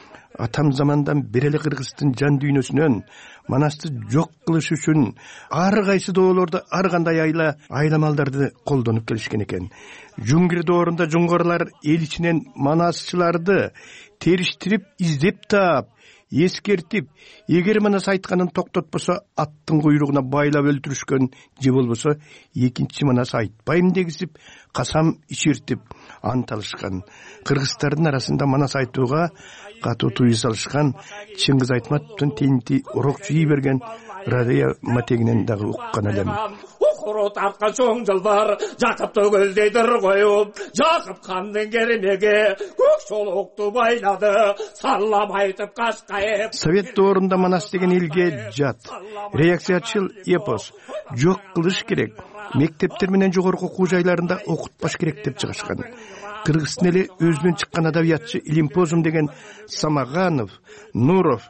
Атам замандан бери эле кыргыздын жан дүйнөсүнөн Манасты жок кылыш үчүн ар кайсы доолордо ар кандай айламалдарды колдонуп келишкен экен. Жунгир доорунда жуңгарлар эл ичинен Манасчыларды териштирип, издеп таап, эскертип, эгер Манас айтканын токтотпосо аттын куйругуна байлап өлтүрүшкөн же болбосо экинчи Манас айтпайм дегизип, касам ичиртип анталышкан. Кыргыздардын арасында Манас айтууга катуу тыюу салышкан Чыңгыз Айтматовдун тенти урок жий берген Радия Матегинен дагы уккан элем. Укуру тарткан чоң жылдар Жакыпты көздөйдүр коюп, Жакып хандын кермеге көк чолокту байлады, саллам айтып кашкайып. Совет доорунда Манас деген элге жат, реакциячыл эпос, жок кылыш керек, мектептер менен жогорку окуу жайларында окутпаш керек деп чыгышкан. Кыргыздын эли өзүнөн чыккан адабиятчы Илимпозум деген Самаганов, Нуров,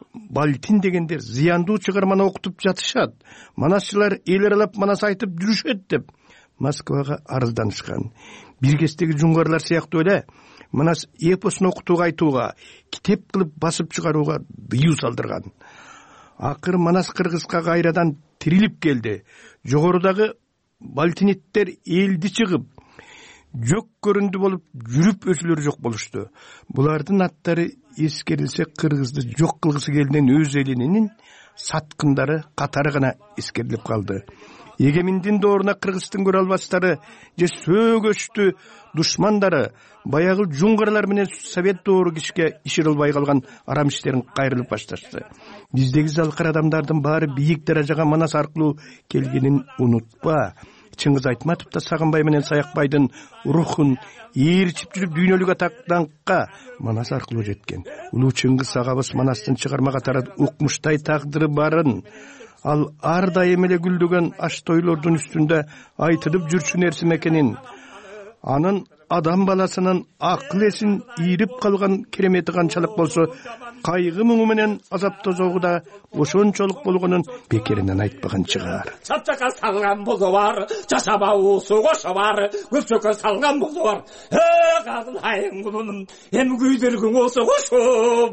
Балтин дегендер зыяндуу чыгарманы окутуп жатышат. Манасчылар эл аралап Манас айтып жүрүшөт деп Москвага арызданышкан. Бир кездеги жуңгарлар сыяктуу эле Манас эпосун окутууга айтууга, китеп кылып басып чыгарууга дыюу салдырган. Акыры Манас кыргызга кайрадан тирилип келди. Жогорудагы балтиниттер элди чыгып, жок көрүндү болуп, жүрүп өзүлөрү жок болушту. Булардын аттары эскерилсе кыргызды жок кылгысы келген өз элинин саткындары катары гана эскерилип калды. Эгеминдин дооруна кыргыздын көрө албастары же сөөгөчтү душмандары баягы жуңгарлар менен совет доору кишке иширилбай калган арам иштерин кайрылып башташты. Биздеги залкар адамдардын баары бийик даражага Манас аркылуу келгенин унутпа. Чыңгыз Айтматов да Сагынбай менен Саякбайдын рухун ээрчип жүрүп дүйнөлүк атактанкка Манас аркылуу жеткен. Улуу Чыңгыз агабыз Манастын чыгарма катары укмуштай тагдыры барын ал ар дайым эле гүлдөгөн аш тойлордун үстүндө айтылып жүрчү нерсе экенин, анын адам баласынын акыл эсин ийрип калган керемети канчалык болсо, кайгы муңу менен азап тозогу да ошончолук болгонун бекеринен айтпаган чыгар. Чапчакка салган болсо бар, жашаба уусу кошо бар, көпчөккө салган болсо бар. Кадылайын кулунум, эми күйдүргүң болсо кошо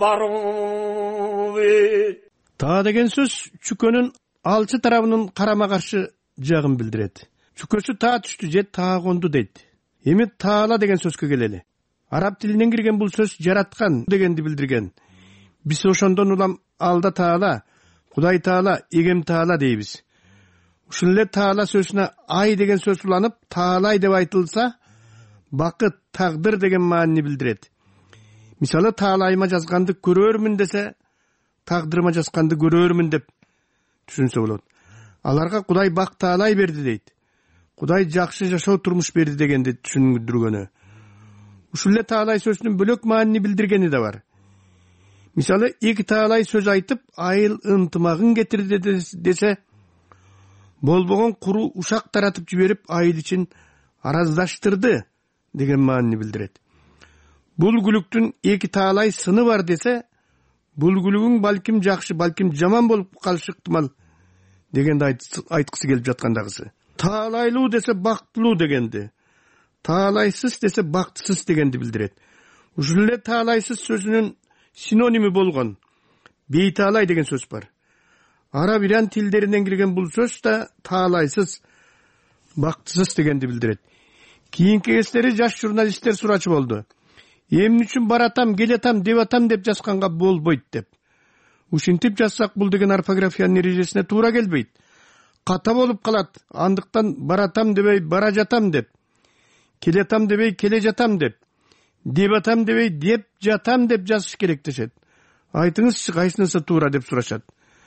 баруу. Таа деген сөз чүкөнүн алчы тарабынын карама каршы жагын билдирет. Чүкөсү таа түштү же таа конду дейт. Эми таала деген сөзгө келели. Араб тилинен кирген бул сөз жараткан дегенди билдирген. Биз ошондон улам алда таала, Кудай таала, эгем таала дейбиз. Ушул эле таала сөзүнө ай деген сөз уланып, таалай деп айтылса, бакыт, тагдыр деген маанини билдирет. Мисалы, таалайыма жазганды көрөрмүн десе, тагдырыма жазганды көрөрмүн деп түшүнсө болот. Аларга Кудай бак таалай берди дейт. Кудай жакшы жашоо турмуш берди дегенди түшүндүргөнү. Ушул эле таалай сөзүнүн бөлөк маанини билдиргени да бар. Мисалы, эки таалай сөз айтып, айыл ынтымагын кетирди десе, болбогон куру ушак таратып жиберип, айыл ичин араздаштырды деген маанини билдирет. Бул күлүктүн эки таалай сыны бар десе, бул күлүгүң балким жакшы, балким жаман болуп калышы ыктымал дегенди айткысы келип жаткандагысы. Таалайлуу десе бактылуу дегенди, таалайсыз десе бактысыз дегенди билдирет. Ушул эле таалайсыз сөзүнүн синоними болгон бейтаалай деген сөз бар. Араб иран тилдеринен кирген бул сөз да таалайсыз, бактысыз дегенди билдирет. Кийинки кездери жаш журналисттер сурачу болду. Эмне үчүн баратам, келатам, деп атам деп жазганга болбойт деп. Ушинтип жазсак бул деген орфографиянын эрежесине туура келбейт. Ката болуп калат. Андыктан баратам дебей бара жатам деп, келатам дебей келе жатам деп атам дебей деп жатам деп жазыш керек дешет. Айтыңызчы, кайсынысы туура деп сурашат.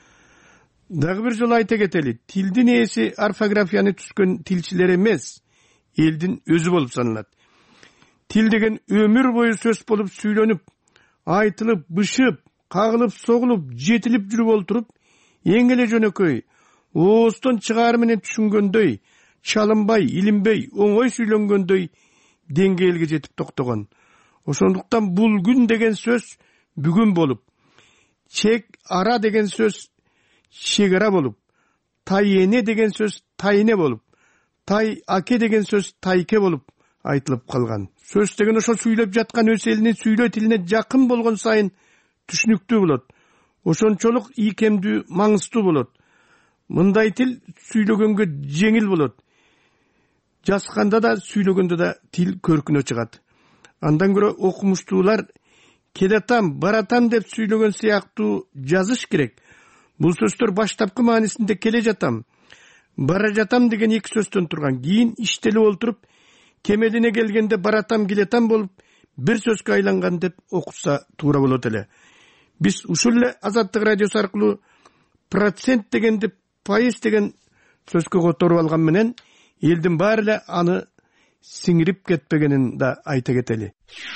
Дагы бир жолу айта кетели, тилдин ээси орфографияны түзгөн тилчилер эмес, элдин өзү болуп саналат. Тил деген өмүр бою сөз болуп сүйлөнүп, айтылып, бышып, кагылып, согулуп, жетилип жүрүп олтуруп, эң эле жөнөкөй, ооздон чыгаары менен түшүнгөндөй, чалынбай, илинбей, оңой сүйлөнгөндөй деңгээлге жетип токтогон. Ошондуктан бул күн деген сөз бүгүн болуп, чек ара деген сөз чек ара болуп, тай эне деген сөз тайне болуп, тай аке деген сөз тайке болуп айтылып калган. Сөз деген ошо сүйлөп жаткан өз элинин сүйлөө тилине жакын болгон сайын түшүнүктүү болот. Ошончолук ийкемдүү, маңыздуу болот. Мындай тил сүйлөгөнгө жеңил болот. Жазганда да, сүйлөгөндө да тил көркүнө чыгат. Андан көрө окумуштуулар келатам, баратам деп сүйлөгөн сыяктуу жазыш керек. Бул сөздөр баштапкы маанисинде келе жатам, бара жатам деген эки сөздөн турган. Кийин иштелип олтуруп, кемелине келгенде баратам, келетам болуп, бир сөзгө айланган деп окутса туура болот эле. Биз ушул эле Азаттык радиосу аркылуу процент дегенди пайыз деген сөзгө которуп алган менен элдин баары эле аны сиңирип кетпегенин да айта кетели.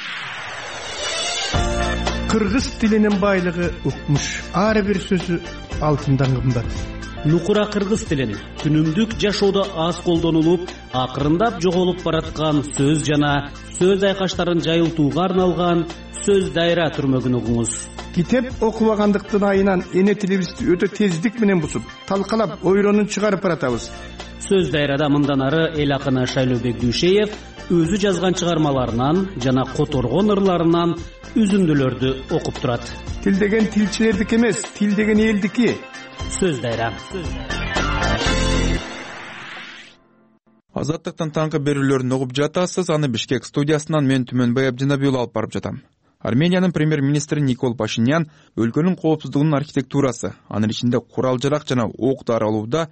Кыргыз тилинин байлыгы укмуш. Ар бир сөзү алтындан кымбат. Нукура кыргыз тилин күнүмдүк жашоодо аз колдонулуп, акырындап жоголуп бараткан сөз жана сөз айкаштарын жайылтууга арналган сөз дайра түрмөгүн угуңуз. Китеп окубагандыктын айынан эне тилибизди өтө тездик менен бусуп, талкалап, ойронун чыгарып баратабыз. Сөз дайрада мындан ары эл акыны Шайлообек Дүйшеев өзү жазган чыгармаларынан жана которгон ырларынан үзүндүлөрдү окуп турат. Тил деген тилчилердики эмес, тил деген элдики. Сөз дайра. Азаттыктын таңкы берүүлөрүн угуп жатасыз. Аны Бишкек студиясынан мен Түмөнбай Абдинабий уулу алып барып жатам. Армениянын премьер-министри Никол Пашинян өлкөнүн коопсуздугунун архитектурасы, анын ичинде курал-жарак жана ок даралууда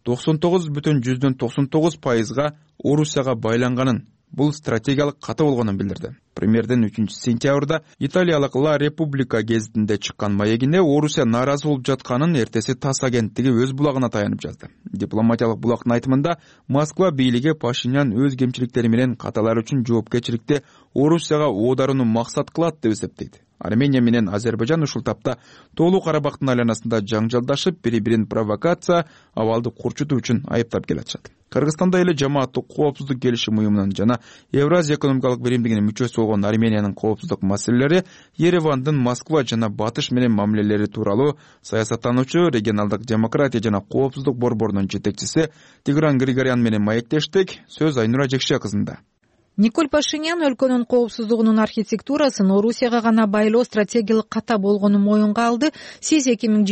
99,99% Орусияга байланганын, бул стратегиялык ката болгонун билдирди. Премьердин 3-сентябрда Италиялык Ла Република гезитинде чыккан маегинде Орусия нааразы болуп жатканын эртеси ТАСС агенттиги өз булагына таянып жазды. Дипломатиялык булактын айтымында Москва бийлиги Пашинян өз кемчиликтери менен каталар үчүн жоопкерчиликти Орусияга оодарууну максат кылат деп эсептейт. Армения менен Азербайжан ушул тапта Тоолуу Карабактын айланасында жаңжалдашып, бири-бирин провокация, абалды курчутуу үчүн айыптап келатышат. Кыргызстанда эле жамааттык коопсуздук келишим уюмунун жана Евразия экономикалык биримдигинин мүчөсү болгон Армениянын коопсуздук маселелери, Еревандын Москва жана Батыш менен мамилелери тууралуу саясаттануучу, регионалдык демократия жана коопсуздук борборунун жетекчиси Тигран Григорян менен маектештик. Сөз Айнура Жекше кызында. Николь Пашинян өлкөнүн коопсуздугунун архитектурасын Орусияга гана байлоо стратегиялык ката болгонун моюнга алды. Сиз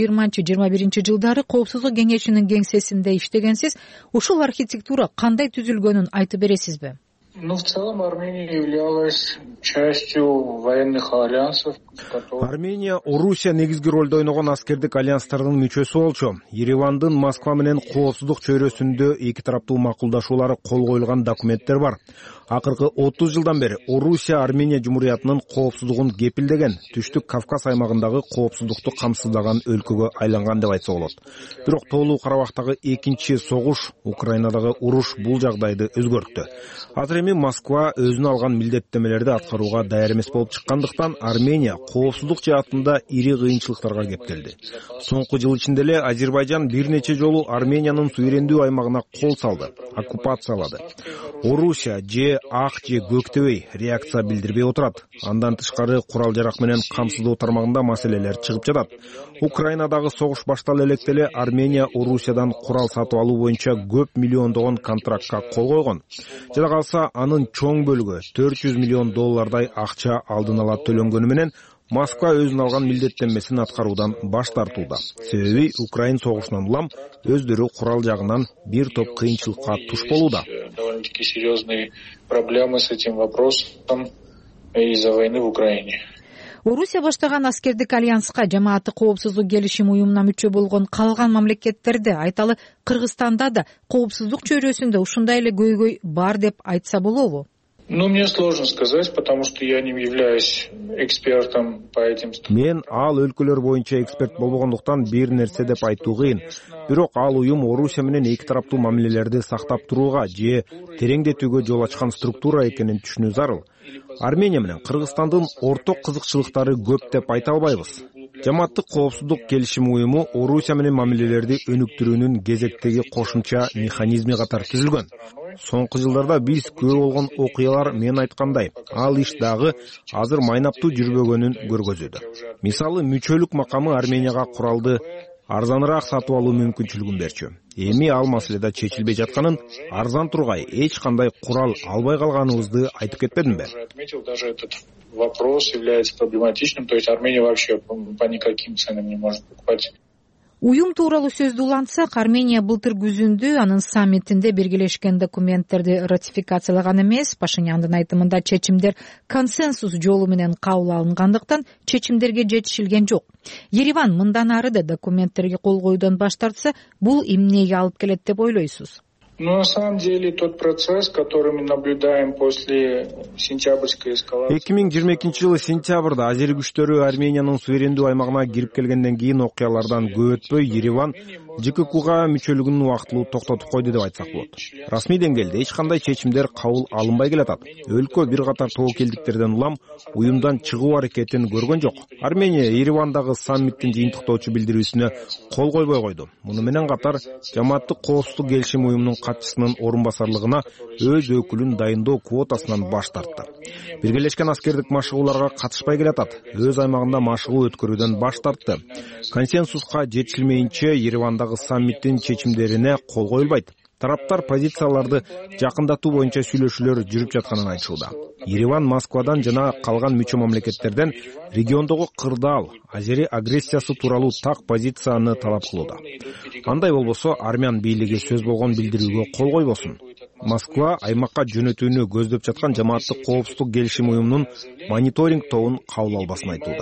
2020-21 жылдары коопсуздук кеңешинин кеңсесинде иштегенсиз. Ушул архитектура кандай түзүлгөнүн айтып бересизби? В целом Армения являлась частью военных альянсов. Армения Орусия негизги ролду ойногон аскердик альянстардын мүчөсү болчу. Еревандын Москва менен коопсуздук чөйрөсүндө эки тараптуу макулдашуулары кол коюлган документтер бар. Акыркы 30 жылдан бери Орусия Армения Жумуриятынын коопсуздугун кепилдеген, Түштүк Кавказ аймагындагы коопсуздукту камсыздаган өлкөгө айланган деп айтса болот. Бирок Тоолуу Карабактагы экинчи согуш, Украинадагы уруш бул жагдайды өзгөрттү. Азыр эми Москва өзүнө алган милдеттенмелерди аткарууга даяр эмес болуп чыккандыктан Армения коопсуздук жаатында ири кыйынчылыктарга кептелди. Соңку жыл ичинде эле Азербайжан бир нече жолу Армениянын суверендүү аймагына кол салды, оккупациялады. Орусия же ак же көктөбөй реакция билдирбей отурат. Андан тышкары курал жарак менен камсыздоо тармагында маселелер чыгып жатат. Украинадагы согуш баштала электе эле Армения Орусиядан курал сатып алуу боюнча көп миллиондогон контрактка кол койгон. Жада калса анын чоң бөлүгү $400 миллион акча алдын ала төлөнгөнү менен Москва өзүнүн алган милдеттенмесин аткаруудан баш тартууда. Себеби Украин согушунан улам өздөрү курал жагынан бир топ кыйынчылыкка туш болууда. Довольно-таки серьезные проблемы с этим вопросом из-за войны в Украине. Орусия баштаган аскердик альянска жамааттык коопсуздук келишим уюмуна мүчө болгон калган мамлекеттерде, айталы Кыргызстанда да коопсуздук чөйрөсүндө ушундай эле көйгөй бар деп айтса болобу? Мне сложно сказать, потому что я не являюсь экспертом по этим. Мен ал өлкөлөр боюнча эксперт болбогондуктан бир нерсе деп айтуу кыйын. Бирок ал уюм Орусия менен эки тараптуу мамилелерди сактап турууга же тереңдетүүгө жол ачкан структура экенин түшүнүү зарыл. Армения менен Кыргызстандын орток кызыкчылыктары көп деп айта албайбыз. Жамааттык коопсуздук келишим уюму Орусия менен мамилелерди өнүктүрүүнүн кезектеги кошумча механизми катары түзүлгөн. Соңку жылдарда биз көрүп болгон окуялар мен айткандай, ал иш дагы азыр майнаптуу жүрбөгөнүн көргөзүүдө. Мисалы, мүчөлүк макамы Арменияга куралды арзаныраак сатып алуу мүмкүнчүлүгүн берчү. Эми ал маселеде чечилбей жатканын, арзан тургай эч кандай курал албай калганыбызды айтып кетпедимби? Даже этот вопрос является проблематичным, то есть Армения вообще по никаким ценам не может покупать. Уюм тууралуу сөздү улантсак, Армения былтыр күзүндө анын саммитинде биргелешкен документтерди ратификациялаган эмес. Пашиняндын айтымында чечимдер консенсус жолу менен кабыл алынгандыктан чечимдерге жетишилген жок. Ереван мындан ары да документтерге кол коюудан баш тартса, бул эмнеге алып келет деп ойлойсуз? На самом деле тот процесс, который мы наблюдаем после сентябрьской эскалации. 2022 жылы сентябрда азери күчтөрү Армениянын суверендүү аймагына кирип келгенден кийин окуялардан көп өтпөй Ереван ЖККга мүчөлүгүн убактылуу токтотуп койду деп айтсак болот. Расмий деңгээлде эч кандай чечимдер кабыл алынбай келатат. Өлкө бир катар тобокелдиктерден улам уюмдан чыгуу аракетин көргөн жок. Армения Еревандагы саммиттин жыйынтыктоочу билдирүүсүнө кол койбой койду. Муну менен катар жамааттык коопсуздук келишим уюмунун катчысынын орун басарлыгына өз өкүлүн дайындоо квотасынан баш тартты. Биргелешкен аскердик машыгууларга катышпай келатат. Өз аймагында машыгуу өткөрүүдөн баш тартты. Консенсуска жетишилмейинче Еревандагы саммиттин чечимдерине кол коюлбайт. Тараптар позицияларды жакындатуу боюнча сүйлөшүүлөр жүрүп жатканын айтышууда. Ереван Москвадан жана калган мүчө мамлекеттерден региондогу кырдаал, азери агрессиясы тууралуу так позицияны талап кылууда. Андай болбосо армян бийлиги сөз болгон билдирүүгө кол койбосун. Москва аймакка жөнөтүүнү көздөп жаткан жамааттык коопсуздук келишим уюмунун мониторинг тобун кабыл албасын айтууда.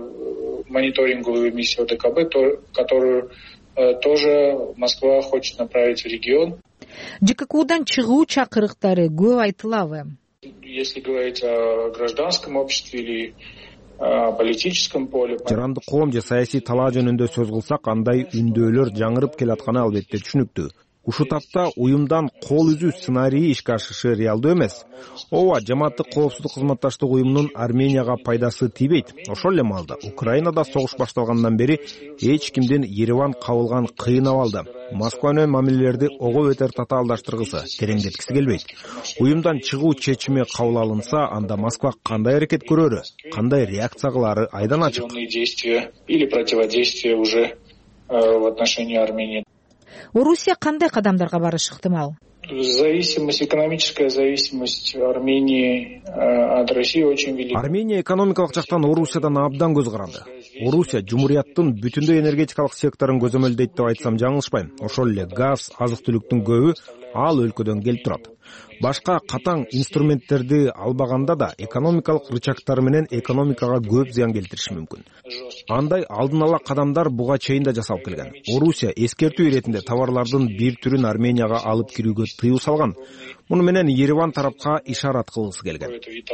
Мониторинговую миссию ДКБ, которую тоже Москва хочет направить в регион. ЖККдан чыгуу чакырыктары көп айтылабы? Если говорить о гражданском обществе или политическом поле. Жарандык коом же саясий талаа жөнүндө сөз кылсак, андай үндөөлөр жаңырып келатканы албетте түшүнүктүү. ушул тапта уюмдан кол үзүү сценарийи ишке ашышы реалдуу эмес. Ооба, жамааттык коопсуздук кызматташтык уюмунун Арменияга пайдасы тийбейт. Ошол эле маалда Украинада согуш башталгандан бери эч кимдин Ереван кабылган кыйын абалда. Москва менен мамилелерди ого бетер татаалдаштыргысы, тереңдеткиси келбейт. Уюмдан чыгуу чечими кабыл алынса, анда Москва кандай аракет көрөрү, кандай реакция кылары айдан ачык. Или противодействие уже в отношении Армении. Орусия кандай кадамдарга барышы ыктымал? Зависимость, экономическая зависимость Армении от России очень велика. Армения экономикалык жактан Орусиядан абдан көз каранды. Орусия жумурияттын бүтүндөй энергетикалык секторун көзөмөлдөйт деп айтсам жаңылышпайм. Ошол эле газ, азык-түлүктүн көбү ал өлкөдөн келип турат. Башка катаң инструменттерди албаганда да экономикалык рычагтар менен экономикага көп зыян келтириши мүмкүн. Андай алдын ала кадамдар буга чейин да жасалып келген. Орусия эскертүү иретинде товарлардын бир түрүн Арменияга алып кирүүгө тыюу салган. Муну менен Ереван тарапка ишарат кылгысы келген.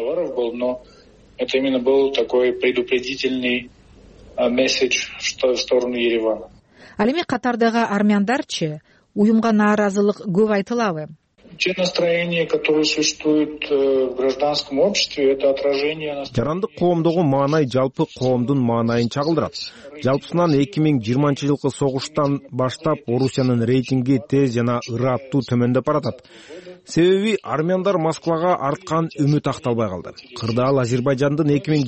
Это именно был такой предупредительный месседж в сторону Еревана. Ал эми катардагы армяндарчы уюмга нааразылык көп айтылабы? Те настроения, которые существуют в гражданском обществе, это отражение... Жарандык коомдогу маанай жалпы коомдун маанайын чагылдырат. Жалпысынан 2020 жылкы согуштан баштап Орусиянын рейтинги тез жана ыраттуу төмөндөп баратат. Себеби армяндар Москвага арткан үмүт акталбай калды. Кырдаал Азербайжандын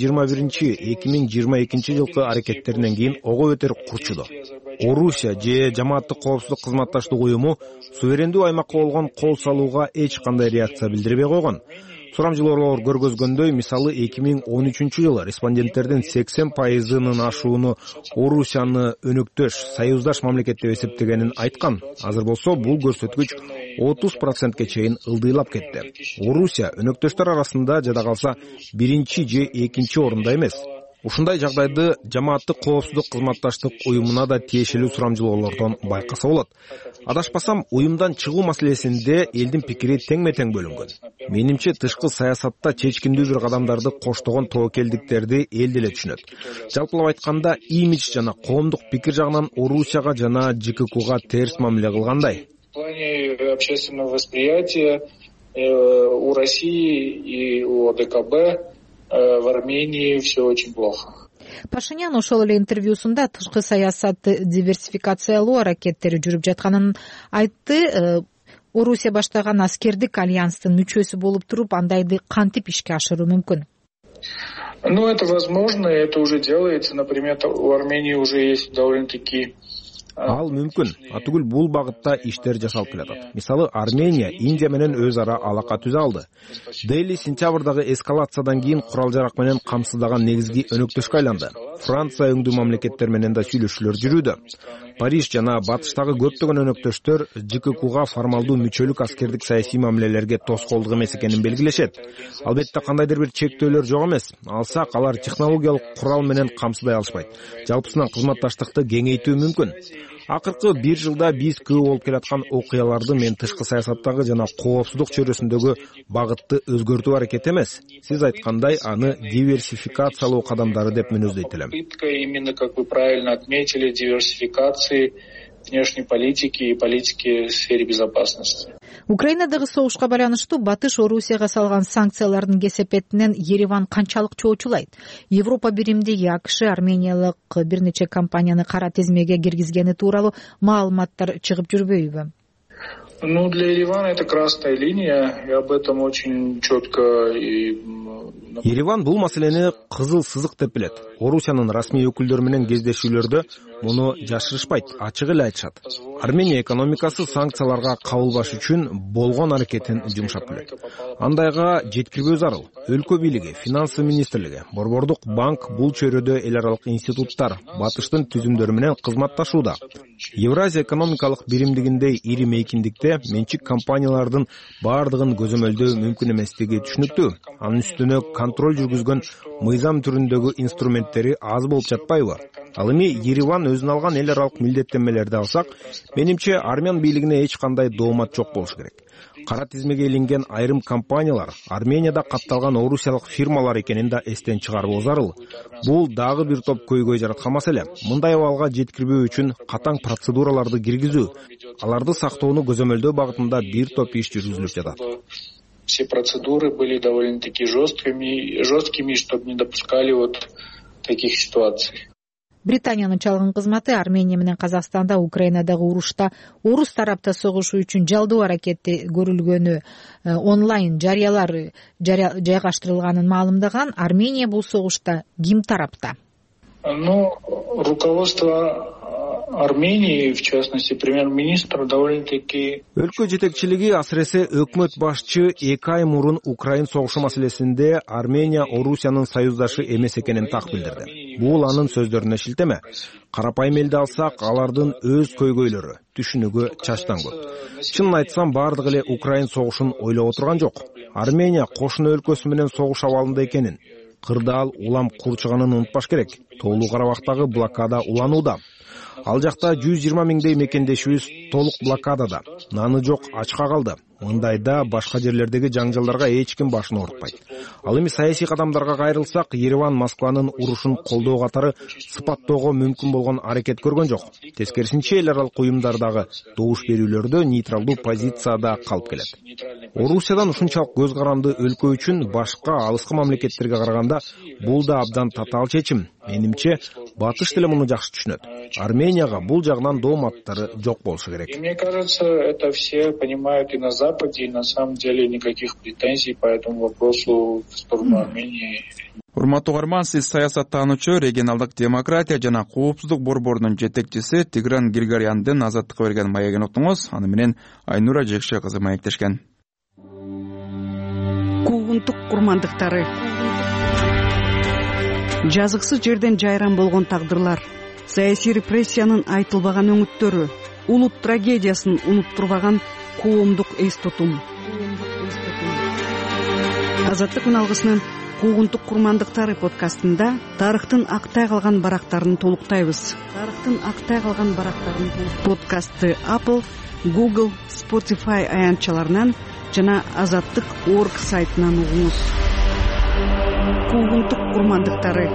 2021-2022 жылкы аракеттеринен кийин ого бетер курчуду. Орусия же жамааттык коопсуздук кызматташтык уюму суверендүү аймакка болгон кол салууга эч кандай реакция билдирбей койгон. Сурамжылоолор көргөзгөндөй, мисалы 2013 жылы респонденттердин 80%-нын ашууну Орусияны өнөктөш, союздаш мамлекет деп эсептегенин айткан. Азыр болсо бул көрсөткүч 30%ке чейин ылдыйлап кетти. Орусия өнөктөштөр арасында жада калса биринчи же экинчи орунда эмес. Ушундай жагдайды жамааттык коопсуздук кызматташтык уюмуна да тиешелүү сурамжылоолордон байкаса болот. Адашпасам, уюмдан чыгуу маселесинде элдин пикири теңме-тең бөлүнгөн. Менимче тышкы саясатта чечкиндүү бир кадамдарды коштогон тобокелдиктерди эл деле түшүнөт. Жалпылап айтканда, имидж жана коомдук пикир жагынан Орусияга жана ЖККга терс мамиле кылгандай. В плане общественного восприятия у России и у ОДКБ в Армении все очень плохо. Пашинян ошол эле интервьюсунда тышкы саясатты диверсификациялоо аракеттери жүрүп жатканын айтты. Орусия баштаган аскердик альянстын мүчөсү болуп туруп, андайды кантип ишке ашыруу мүмкүн? Ну, это возможно, это уже делается. Например, у Армении уже есть довольно-таки... Ал мүмкүн. Атүгүл бул багытта иштер жасалып келатат. Мисалы, Армения Индия менен өз ара алака түзө алды. Дели сентябрдагы эскалациядан кийин курал-жарак менен камсыздаган негизги өнөктөшкө айланды. Франция өңдүү мамлекеттер менен да сүйлөшүүлөр жүрүүдө. Париж жана батыштагы көптөгөн өнөктөштөр ЖККга формалдуу мүчөлүк аскердик саясий мамилелерге тоскоолдук эмес экенин белгилешет. Албетте кандайдыр бир чектөөлөр жок эмес. Алсак, алар технологиялык курал менен камсыздай алышпайт. Жалпысынан кызматташтыкты кеңейтүү мүмкүн. Акыркы бир жылда биз күбө болуп келаткан окуяларды мен тышкы саясаттагы жана коопсуздук чөйрөсүндөгү багытты өзгөртүү аракети эмес, сиз айткандай аны диверсификациялоо кадамдары деп мүнөздөйт элем. Именно, как вы правильно отметили, диверсификации внешней политики и политики в сфере безопасности. Украинадагы согушка байланыштуу Батыш Орусияга салган санкциялардын кесепетинен Ереван канчалык чоочулайт? Европа биримдиги АКШ Армениялык бир нече компанияны кара тизмеге киргизгени тууралуу маалыматтар чыгып жүрбөйбү? Ну, для Еревана это красная линия, и об этом очень четко и... Ереван бул маселени кызыл сызык деп билет. Орусиянын расмий өкүлдөрү менен кездешүүлөрдө муну жашырышпайт, ачык эле айтышат. Армения экономикасы санкцияларга кабылбаш үчүн болгон аракетин жумшап келет. Андайга жеткирбөө зарыл. Өлкө бийлиги, финансы министрлиги, Борбордук банк бул чөйрөдө эл аралык институттар Батыштын түзүмдөрү менен кызматташууда. Евразия экономикалык биримдигиндей ири мейкиндикте менчик компаниялардын бардыгын көзөмөлдөө мүмкүн эместиги түшүнүктүү. Анын үстүнө контроль жүргүзгөн мыйзам түрүндөгү инструменттери аз болуп жатпайбы? Ал эми Ереван өзүнө алган эл аралык милдеттенмелерди алсак, менимче армян бийлигине эч кандай доомат жок болуш керек. кара тизмеге илинген айрым компаниялар Арменияда катталган орусиялык фирмалар экенин да эстен чыгаруу зарыл. Бул дагы бир топ көйгөй жараткан маселе. Мындай абалга жеткирбөө үчүн катаң процедураларды киргизүү, аларды сактоону көзөмөлдөө багытында бир топ иш жүргүзүлүп жатат. Все процедуры были довольно-таки жесткими, чтобы не допускали таких ситуаций. Британиянын чалгын кызматы Армения менен Казакстанда Украинадагы урушта орус тарапта согушуу үчүн жалдоо аракети көрүлгөнү онлайн жарыялар жайгаштырылганын маалымдаган. Армения бул согушта ким тарапта? Руководство Армении, в частности, премьер-министр, довольно-таки... Өлкө жетекчилиги, асыресе өкмөт башчы 2 ай мурун Украин согушу маселесинде Армения Орусиянын союздашы эмес экенин так билдирди. Бул анын сөздөрүнө шилтеме. Карапайым элди алсак, алардын өз көйгөйлөрү, түшүнүгү чачтан көп. Чынын айтсам, бардыгы эле Украин согушун ойлоп отурган жок. Армения кошуна өлкөсү менен согуш абалында экенин, кырдаал улам курчуганын унутпаш керек. Тоолуу Карабактагы блокада уланууда. Ал жакта 120 миңдей мекендешибиз толук блокадада. Наны жок, ачка калды. Мындайда башка жерлердеги жаңжалдарга эч ким башын оорутпайт. Ал эми саясий кадамдарга кайрылсак, Ереван Москванын урушун колдоо катары сыпаттоого мүмкүн болгон аракет көргөн жок. Тескерисинче, эл аралык уюмдардагы добуш берүүлөрдө нейтралдуу позицияда калып келет. Орусиядан ушунчалык көз каранды өлкө үчүн башка алыскы мамлекеттерге караганда бул да абдан татаал чечим. Менимче, батыш деле муну жакшы түшүнөт. Арменияга бул жагынан дооматтары жок болушу керек. Мне кажется, это все понимают и на Западе, и на самом деле никаких претензий по этому вопросу в сторону Армении. Урматтуу угарман, сиз саясаттануучу, регионалдык демократия жана коопсуздук борборунун жетекчиси Тигран Григоряндын Азаттыкка берген маегин уктуңуз. Аны менен Айнура Жекше кызы маектешкен. Куугунтук курмандыктары. Жазыксыз жерден жайран болгон тагдырлар, саясий репрессиянын айтылбаган өңүттөрү, улут трагедиясын унуттурбаган коомдук эс тутум. Азаттык үналгысынын Куугунтук курмандыктары подкастында тарыхтын актай калган барактарын толуктайбыз. Подкастты Apple, Google, Spotify аянтчаларынан жана Азаттык.org сайтынан угуңуз. Куугунтук курмандыктары.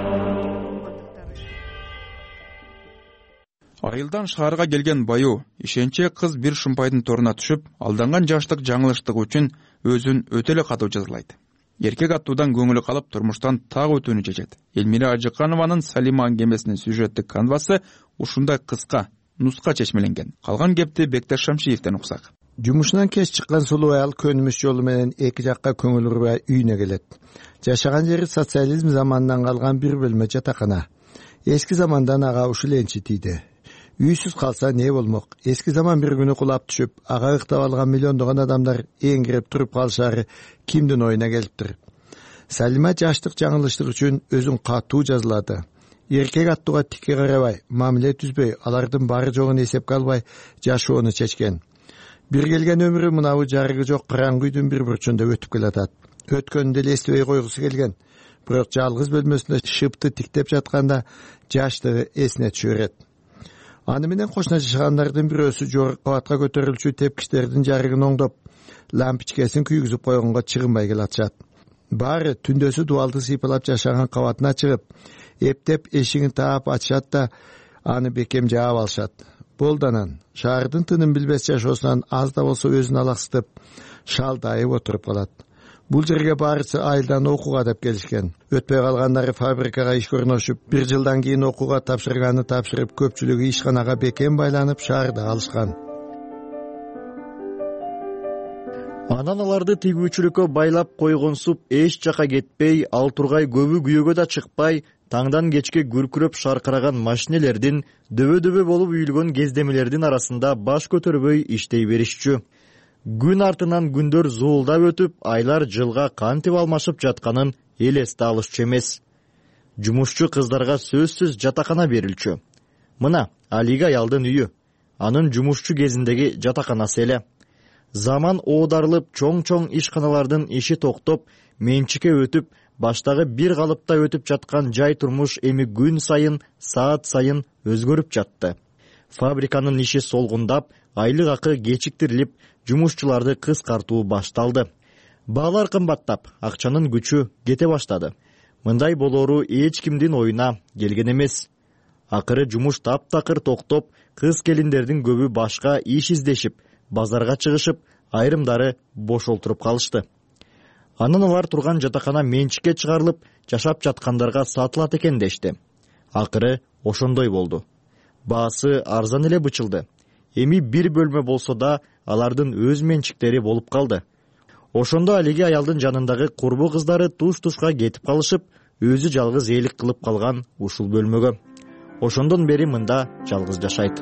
Айылдан шаарга келген баю, ишенче кыз бир шумпайдын торуна түшүп, алданган жаштык жаңылыштыгы үчүн өзүн өтө эле катуу жазалайт. Эркек аттуудан көңүлү калып, турмуштан так өтүүнү чечет. Элмира Ажыканованын Салима аңгемесинин сюжеттик канвасы ушундай кыска, нуска чечмеленген. Калган кепти Бекташ Шамшиевден уксак. Жумушунан кеч чыккан сулуу аял көнүмүш жолу менен эки жакка көңүл урбай үйүнө келет. Жашаган жери социализм заманынан калган бир бөлмө жатакана. Эски замандан ага ушул энчи тийди. Үйсүз калса не болмок? Эски заман бир күнү кулап түшүп, ага ыктап алган миллиондогон адамдар эңгирип туруп калышары кимдин оюна келиптир? Салима жаштык жаңылыштык үчүн өзүн катуу жазалады. Эркек аттууга тикке карабай, мамиле түзбөй, алардын баары жогун эсепке албай жашоону чечкен. Бир келген өмүрү мынабу жарыгы жок караңгы үйдүн бир бурчунда өтүп келатат. Өткөнүндө эле эстебей койгусу келген. Бирок жалгыз бөлмөсүндө шыпты тиктеп жатканда жаштыгы эсине түшө берет. Аны менен кошуна жашагандардын бирөөсү жогорку кабатка көтөрүлчү тепкичтердин жарыгын оңдоп, лампичкесин күйгүзүп койгонго чыгынбай келатышат. Баары түндөсү дубалды сыйпалап жашаган кабатына чыгып, эптеп эшигин таап ачышат да аны бекем жаап алышат. Болданан шаардын тынын билбес жашоосунан аз да болсо өзүн алаксытып, шалдайып отуруп калат. Бул жерге баарысы айылдан окууга деп келишкен. Өтпөй калгандары фабрикага иш көрүнүшүп, бир жылдан кийин окууга тапшырганды тапшырып, көпчүлүгү ишканага бекем байланып шаарда калышкан. Анан аларды тигүүчүлүккө байлап койгонсуп эч жака кетпей, ал тургай көбү күйөөгө да чыкпай, таңдан кечке күркүрөп шаркыраган машинелердин, дөбө-дөбө болуп үйүлгөн кездемелердин арасында баш көтөрбөй иштей беришчү. Күн артынан күндөр зуулдап өтүп, айлар жылга кантип алмашып жатканын элестете алышчу эмес. Жумушчу кыздарга сөзсүз жатакана берилчү. Мына алиги аялдын үйү, анын жумушчу кезиндеги жатаканасы эле. Заман оодарылып, чоң-чоң ишканалардын иши токтоп, менчикке өтүп, баштагы бир калыпта өтүп жаткан жай турмуш эми күн сайын, саат сайын өзгөрүп жатты. Фабриканын иши солгундап, айлык акы кечиктирилип, жумушчуларды кыскартуу башталды. Баалар кымбаттап, акчанын күчү кете баштады. Мындай болоору эч кимдин оюна келген эмес. Акыры жумуш таптакыр токтоп, кыз келиндердин көбү башка иш издешип, базарга чыгышып, айрымдары бош олтуруп калышты. Анан алар турган жатакана менчикке чыгарылып, жашап жаткандарга сатылат экен дешти. Акыры ошондой болду. Баасы арзан эле бычылды. Эми бир бөлмө болсо да алардын өз менчиктери болуп калды. Ошондо алиги аялдын жанындагы курбу кыздары туш-тушка кетип калышып, өзү жалгызээлик кылып калган ушул бөлмөгө. Ошондон бери мында жалгыз жашайт.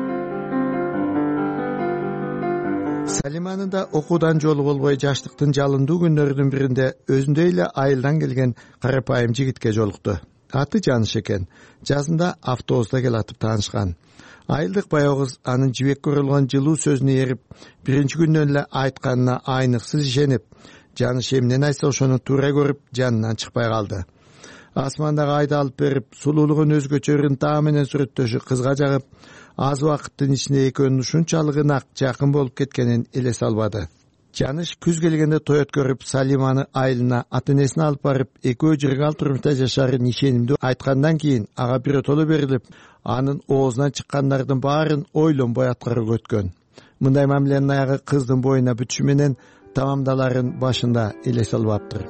Салиманын да окуудан жолу болбой жаштыктын жалындуу күннөрүнүн биринде өзүндөй эле айылдан келген карапайым жигитке жолукту. Аты Жаныш экен. Жазында автобуста келатып таанышкан. Айылдык баягы кыз анын жибек көрүлгөн жылуу сөзүнө эрип, биринчи күндөн эле айтканына айныксыз ишенип, Жаныш эмнени айтса ошону туура көрүп, жанынан чыкпай калды. Асмандагы айды алып берип, сулуулугун өзгөчө ырымтаа менен сүрөттөшү кызга жагып, аз убакыттын ичинде экөөнүн ушунчалык ынак, жакын болуп кеткенин элесе албады. Жаныш күз келгенде той өткөрүп, Салиманы айылына ата-энесине алып барып, экөө жыргал турмушта жашарын ишенимдүү айткандан кийин ага биротоло берилип, анын оозунан чыккандардын баарын ойлонбой аткарууга өткөн. Мындай мамиленин аягы кыздын боюна бүтүшү менен тамамдаларын башында элесе албаптыр.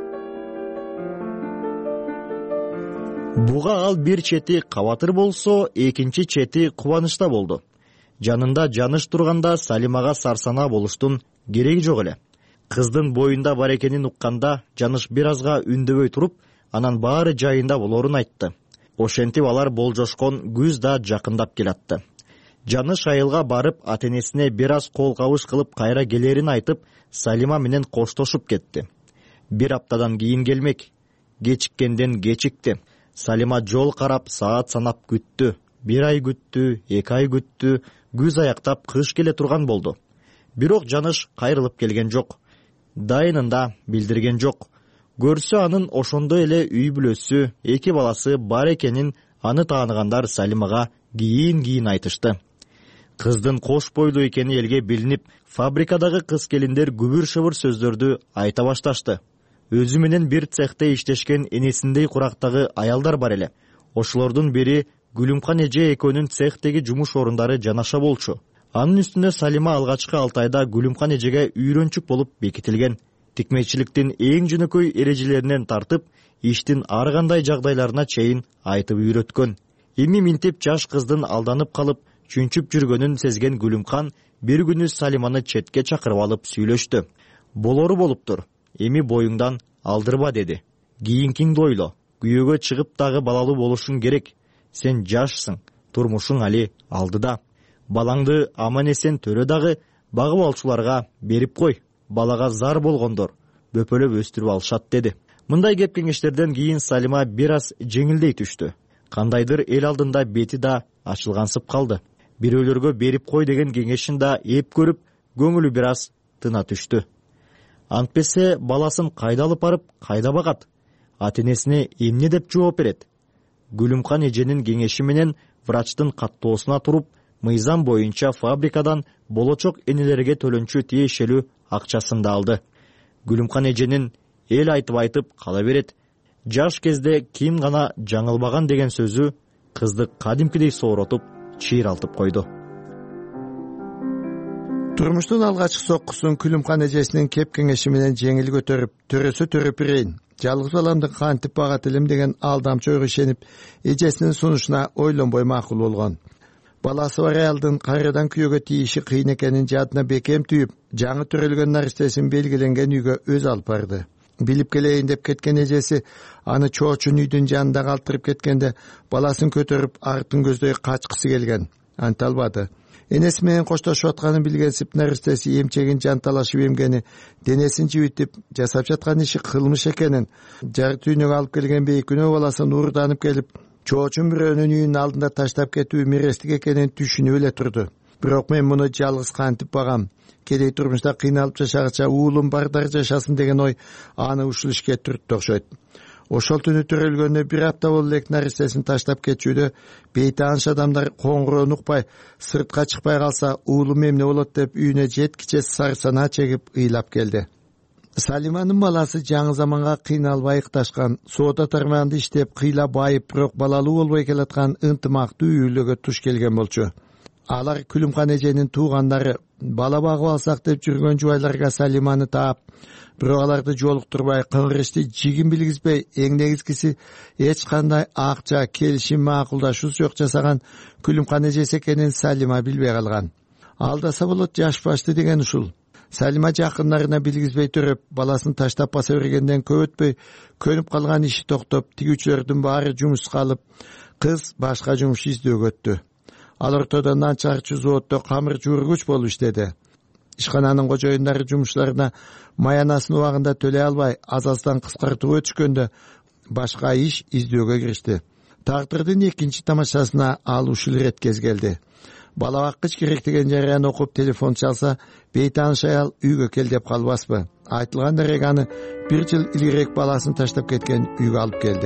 Буга ал бир чети кабатыр болсо, экинчи чети кубанычта болду. Жанында Жаныш турганда Салимага сарсанаа болуштун кереги жок эле. Кыздын боюнда бар экенин укканда Жаныш бир азга үндөбөй туруп, анан баары жайында болоорун айтты. Ошентип алар болжошкон күз да жакындап келатты. Жаныш айылга барып, ата-энесине бир аз кол кабыш кылып кайра келерин айтып, Салима менен коштошуп кетти. Бир аптадан кийин келмек. Кечиккенден кечикти. Салима жол карап, саат санап күттү. Бир ай күттү, 2 ай күттү, күз аяктап кыш келе турган болду. Бирок Жаныш кайрылып келген жок. Дайынында билдирген жок. Көрсө анын ошондой эле үй бүлөсү, 2 баласы бар экенин аны тааныгандар Салимага кийин айтышты. Кыздын кош бойлуу экени элге билинип, фабрикадагы кыз келиндер күбүр-шыбыр сөздөрдү айта башташты. Өзү менен бир цехте иштешкен энесиндей курактагы аялдар бар эле. Ошолордун бири Гүлүмкан эже экөөнүн цехтеги жумуш орундары жанаша болчу. Анын үстүнө Салима алгачкы 6 айда Гүлүмкан эжеге үйрөнчүк болуп бекитилген. Тикмечиликтин эң жөнөкөй эрежелеринен тартып, иштин ар кандай жагдайларына чейин айтып үйрөткөн. Эми минтип жаш кыздын алданып калып, чүнчүп жүргөнүн сезген Гүлүмкан бир күнү Салиманы четке чакырып алып сүйлөштү. Болору болуптур. Эми боюңдан алдырба деди. Кийинкиңди ойло. Күйөөгө чыгып дагы балалуу болушуң керек. Сен жашсың, турмушуң али алдыда. Балаңды аман-эсен төрө дагы багып алчуларга берип кой. Балага зар болгондор бөпөлөп өстүрүп алышат деди. Мындай кеп кеңештерден кийин Салима бир аз жеңилдей түштү. Кандайдыр эл алдында бети да ачылгансып калды. Бирөөлөргө берип кой деген кеңешин да эп көрүп, көңүлү бир аз тына түштү. Антпесе баласын кайда алып барып, кайда багат? Ата-энесине эмне деп жооп берет? Гүлүмкан эженин кеңеши менен врачтын каттоосуна туруп, мыйзам боюнча фабрикадан болочок энелерге төлөнчү тиешелүү акчасын да алды. Гүлүмкан эженин эл айтып кала берет. Жаш кезде ким гана жаңылбаган деген сөзү кызды кадимкидей сооротуп, чыйралтып койду. Турмуштун алгачкы соккусун Гүлүмкан эжесинин кеп кеңеши менен жеңил көтөрүп, төрөсө төрөп берейин. Жалгыз баламды кантип багат элем деген алдамчы ойго ишенип, эжесинин сунушуна ойлонбой макул болгон. Баласы бар аялдын кайрадан күйөөгө тийиши кыйын экенин жадына бекем түйүп, жаңы төрөлгөн наристесин белгиленген үйгө өз алып барды. Билип келейин деп кеткен эжеси аны чоочун үйдүн жанында калтырып кеткенде, баласын көтөрүп артын көздөй качкысы келген. Анта албады. Энеси менен коштошуп атканын билгенсип, наристеси эмчегин жанталашып эмгени, денесин жибитип, жасап жаткан иши кылмыш экенин, жар түйнөгө алып келген бейкүнөө баласын уурданып келип, чоочун бирөөнүн үйүнүн алдында таштап кетүү мирестик экенин түшүнүп эле турду. Бирок мен муну жалгыз кантип багам? Кедей турмушта кыйналып жашагача уулум бардар жашасын деген ой аны ушул ишке түрттү окшойт. ошол түнү төрөлгөнүнө 1 апта болуп элек нарестесин таштап кетчүдө бейтааныш адамдар коңгуроону укпай сыртка чыкпай калса уулум эмне болот деп үйүнө жеткиче сары санаа чегип ыйлап келди. Салиманын баласы жаңы заманга кыйналбай ыкташкан, соода тармагында иштеп кыйла байып, бирок балалуу болбой келаткан ынтымактуу үйлөгө туш келген болчу. Алар Күлүмкан эженин туугандары, бала багып алсак деп жүргөн жубайларга Салиманы таап, бирок аларды жолуктурбай, кыңгырышты жигин билгизбей, эң негизгиси эч кандай акча, келишим, макулдашуу жок жасаган Күлүмкан эжеси экенин Салима билбей калган. Алдаса болот жаш башты деген ушул. Салима жакындарына билгизбей төрөп, баласын таштап баса бергенден көп өтпөй, көнүп калган иши токтоп, тигүүчүлөрдүн баары жумушка алып, кыз башка жумуш издөөгө өттү. Ал ортодо нан чыгарчу заводдо камыр жуургуч болуп иштеди. Ишкананын кожоюндары жумуштарына маянасын убагында төлөй албай, аз-аздан кыскартууга өтүшкөндө башка иш издөөгө киришти. Тагдырдын экинчи тамашасына ал ушул ирет кез келди. Бала баккыч керек деген жарыяны окуп телефон чалса, бейтааныш аял үйгө кел деп калбаспы. Айтылган дарек аны 1 жыл илгерээк баласын таштап кеткен үйгө алып келди.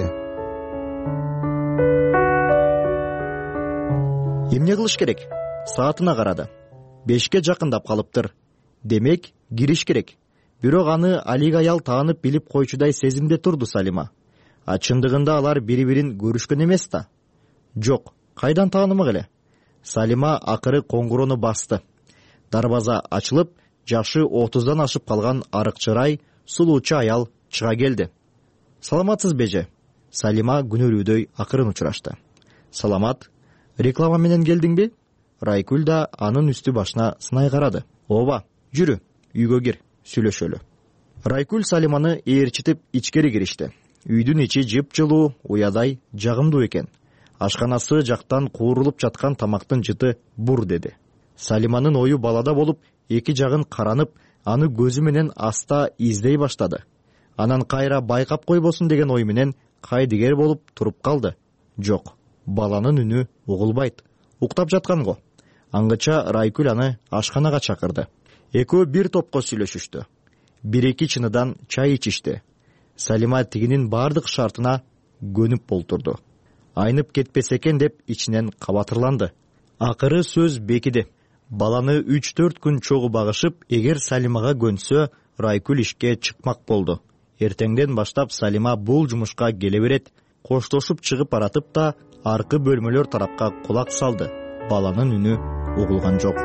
Эмне кылыш керек? Саатына карады. 5ке жакындап калыптыр. Демек, кириш керек. Бирок аны алик аял таанып билип койчудай сезимде турду Салима. А чындыгында алар бири-бирин көрүшкөн эмес да. Жок, кайдан таанымак эле? Салима акыры коңгуроону басты. Дарбаза ачылып, жашы 30дан ашып калган арык чырай, сулуучу аял чыга келди. Саламатсыз беже? Салима күнөөлүүдөй акырын учурашты. Саламат. Реклама менен келдиңби? Райкүл да анын үстү башына сынай карады. Ооба, жүрү, үйгө кир, сүйлөшөлү. Райкүл Салиманы ээрчитип ичкери киришти. Үйдүн ичи жыпжылуу, уядай, жагымдуу экен. Ашканасы жактан куурулуп жаткан тамактын жыты бур деди. Салиманын ою балада болуп, эки жагын каранып, аны көзү менен аста издей баштады. Анан кайра байкап койбосун деген ой менен кайдыгер болуп туруп калды. Жок, баланын үнү угулбайт. Уктап жаткан го. Аңгыча Райкүл аны ашканага чакырды. Экөө бир топко сүйлөшүштү. 1-2 чыныдан чай ичишти. Салима тигинин бардык шартына көнүп болтурду. Айнып кетпесе экен деп ичинен кабатырланды. Акыры сөз бекиди. Баланы 3-4 күн чогуу багышып, эгер Салимага көнсө, Райкүл ишке чыкмак болду. Эртеңден баштап Салима бул жумушка келе берет. Коштошуп чыгып баратып да, аркы бөлмөлөр тарапка кулак салды. Баланын үнү угулган жок.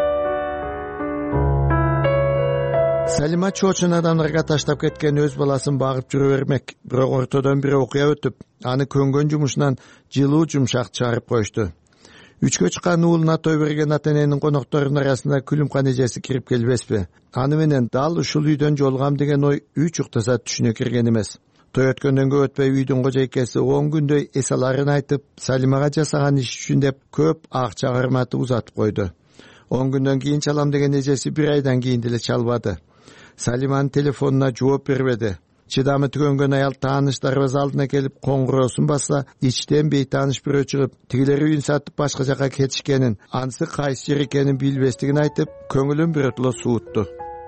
Салима чоочун адамдарга таштап кеткен өз баласын багып жүрө бермек. Бирок ортодон бир окуя өтүп, аны көнгөн жумушунан жылуу жумшак чыгарып коюшту. 3кө чыккан уулуна той берген ата-эненин конокторунун арасына Күлүмкан эжеси кирип келбеспи? Аны менен дал ушул үйдөн жолугам деген ой үч уктаса түшүнө кирген эмес. Той өткөндөн көп өтпөй үйдүн кожойкеси 10 күндөй эсаларын айтып, Салимага жасаган иш үчүн деп көп акча карматып узатып койду. 10 күндөн кийин чалам деген эжеси 1 айдан кийин деле чалбады. Салиманын телефонуна жооп бербеди. Чыдамы түгөнгөн аял тааныш дарбаза алдына келип коңгуроосун басса, ичтен бейтааныш бирөө чыгып, тигилер үйүн сатып башка жака кетишкенин, анысы кайсы жер экенин билбестигин айтып, көңүлүн биротоло суутtu.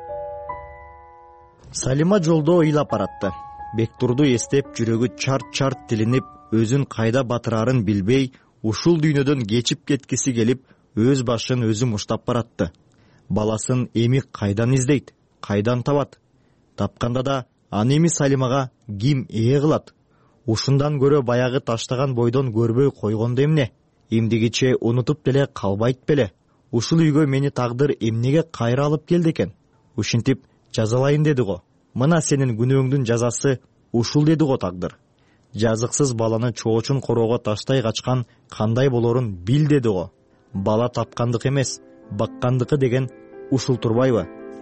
Салима жолдо ыйлап баратты. Бектурду эстеп, жүрөгү чарт-чарт тилинип, өзүн кайда батырарын билбей, ушул дүйнөдөн кечип кеткиси келип, өз башын өзү муштап баратты. Баласын эми кайдан издейт, кайдан табат? Тапканда да аны эми Салимага ким ээ кылат? Ушундан көрө баягы таштаган бойдон көрбөй койгондо эмне? Эмдигиче унутуп деле калбайт беле? Ушул үйгө мени тагдыр эмнеге кайра алып келди экен? Ушинтип жазалайын деди го. Мына сенин күнөөңдүн жазасы ушул деди го тагдыр. Жазыксыз баланы чоочун короого таштай качкан кандай болорун бил деди го. Бала тапкандык эмес, баккандыкы деген ушул турбайбы?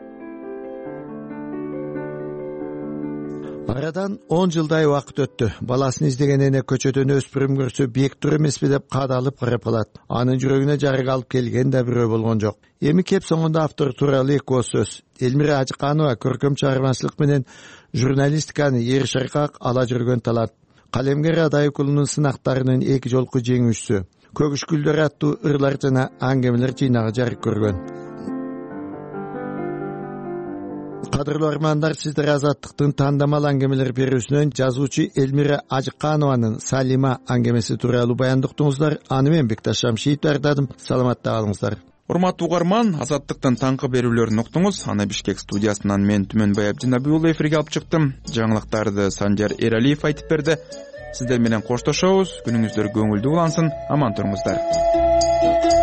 Арадан 10 жылдай убакыт өттү. Баласын издеген эне көчөдөн өспүрүм көрсө бектур эмеспи деп кадалып карап калат. Анын жүрөгүнө жарык алып келген да бирөө болгон жок. Эми кеп соңунда автор тууралуу эки сөз. Элмира Ажыканова көркөм чыгармачылык менен журналистиканы эр шаркак ала жүргөн талант. Калемгер Адай укулунун сынактарынын 2 жолку жеңүүчүсү. Көгүш гүлдөр аттуу ырлар жана аңгемелер жыйнагы жарык көргөн. Кадырлуу армандар, сиздер Азаттыктын тандамал аңгемелер берүүсүнөн жазуучу Элмира Ажыканованын Салима аңгемеси тууралуу баяндыктыңыздар. Аны мен Бекташ Шамшиев даярдадым. Саламатта калыңыздар. Урматтуу угарман, Азаттыктын таңкы берүүлөрүн уктуңуз. Аны Бишкек студиясынан мен Түмөнбай Абдинабий уулу эфирге алып чыктым. Жаңылыктарды Санжар Эралиев айтып берди. Сиздер менен коштошобуз. Күнүңүздөр көңүлдүү улансын. Аман туруңуздар.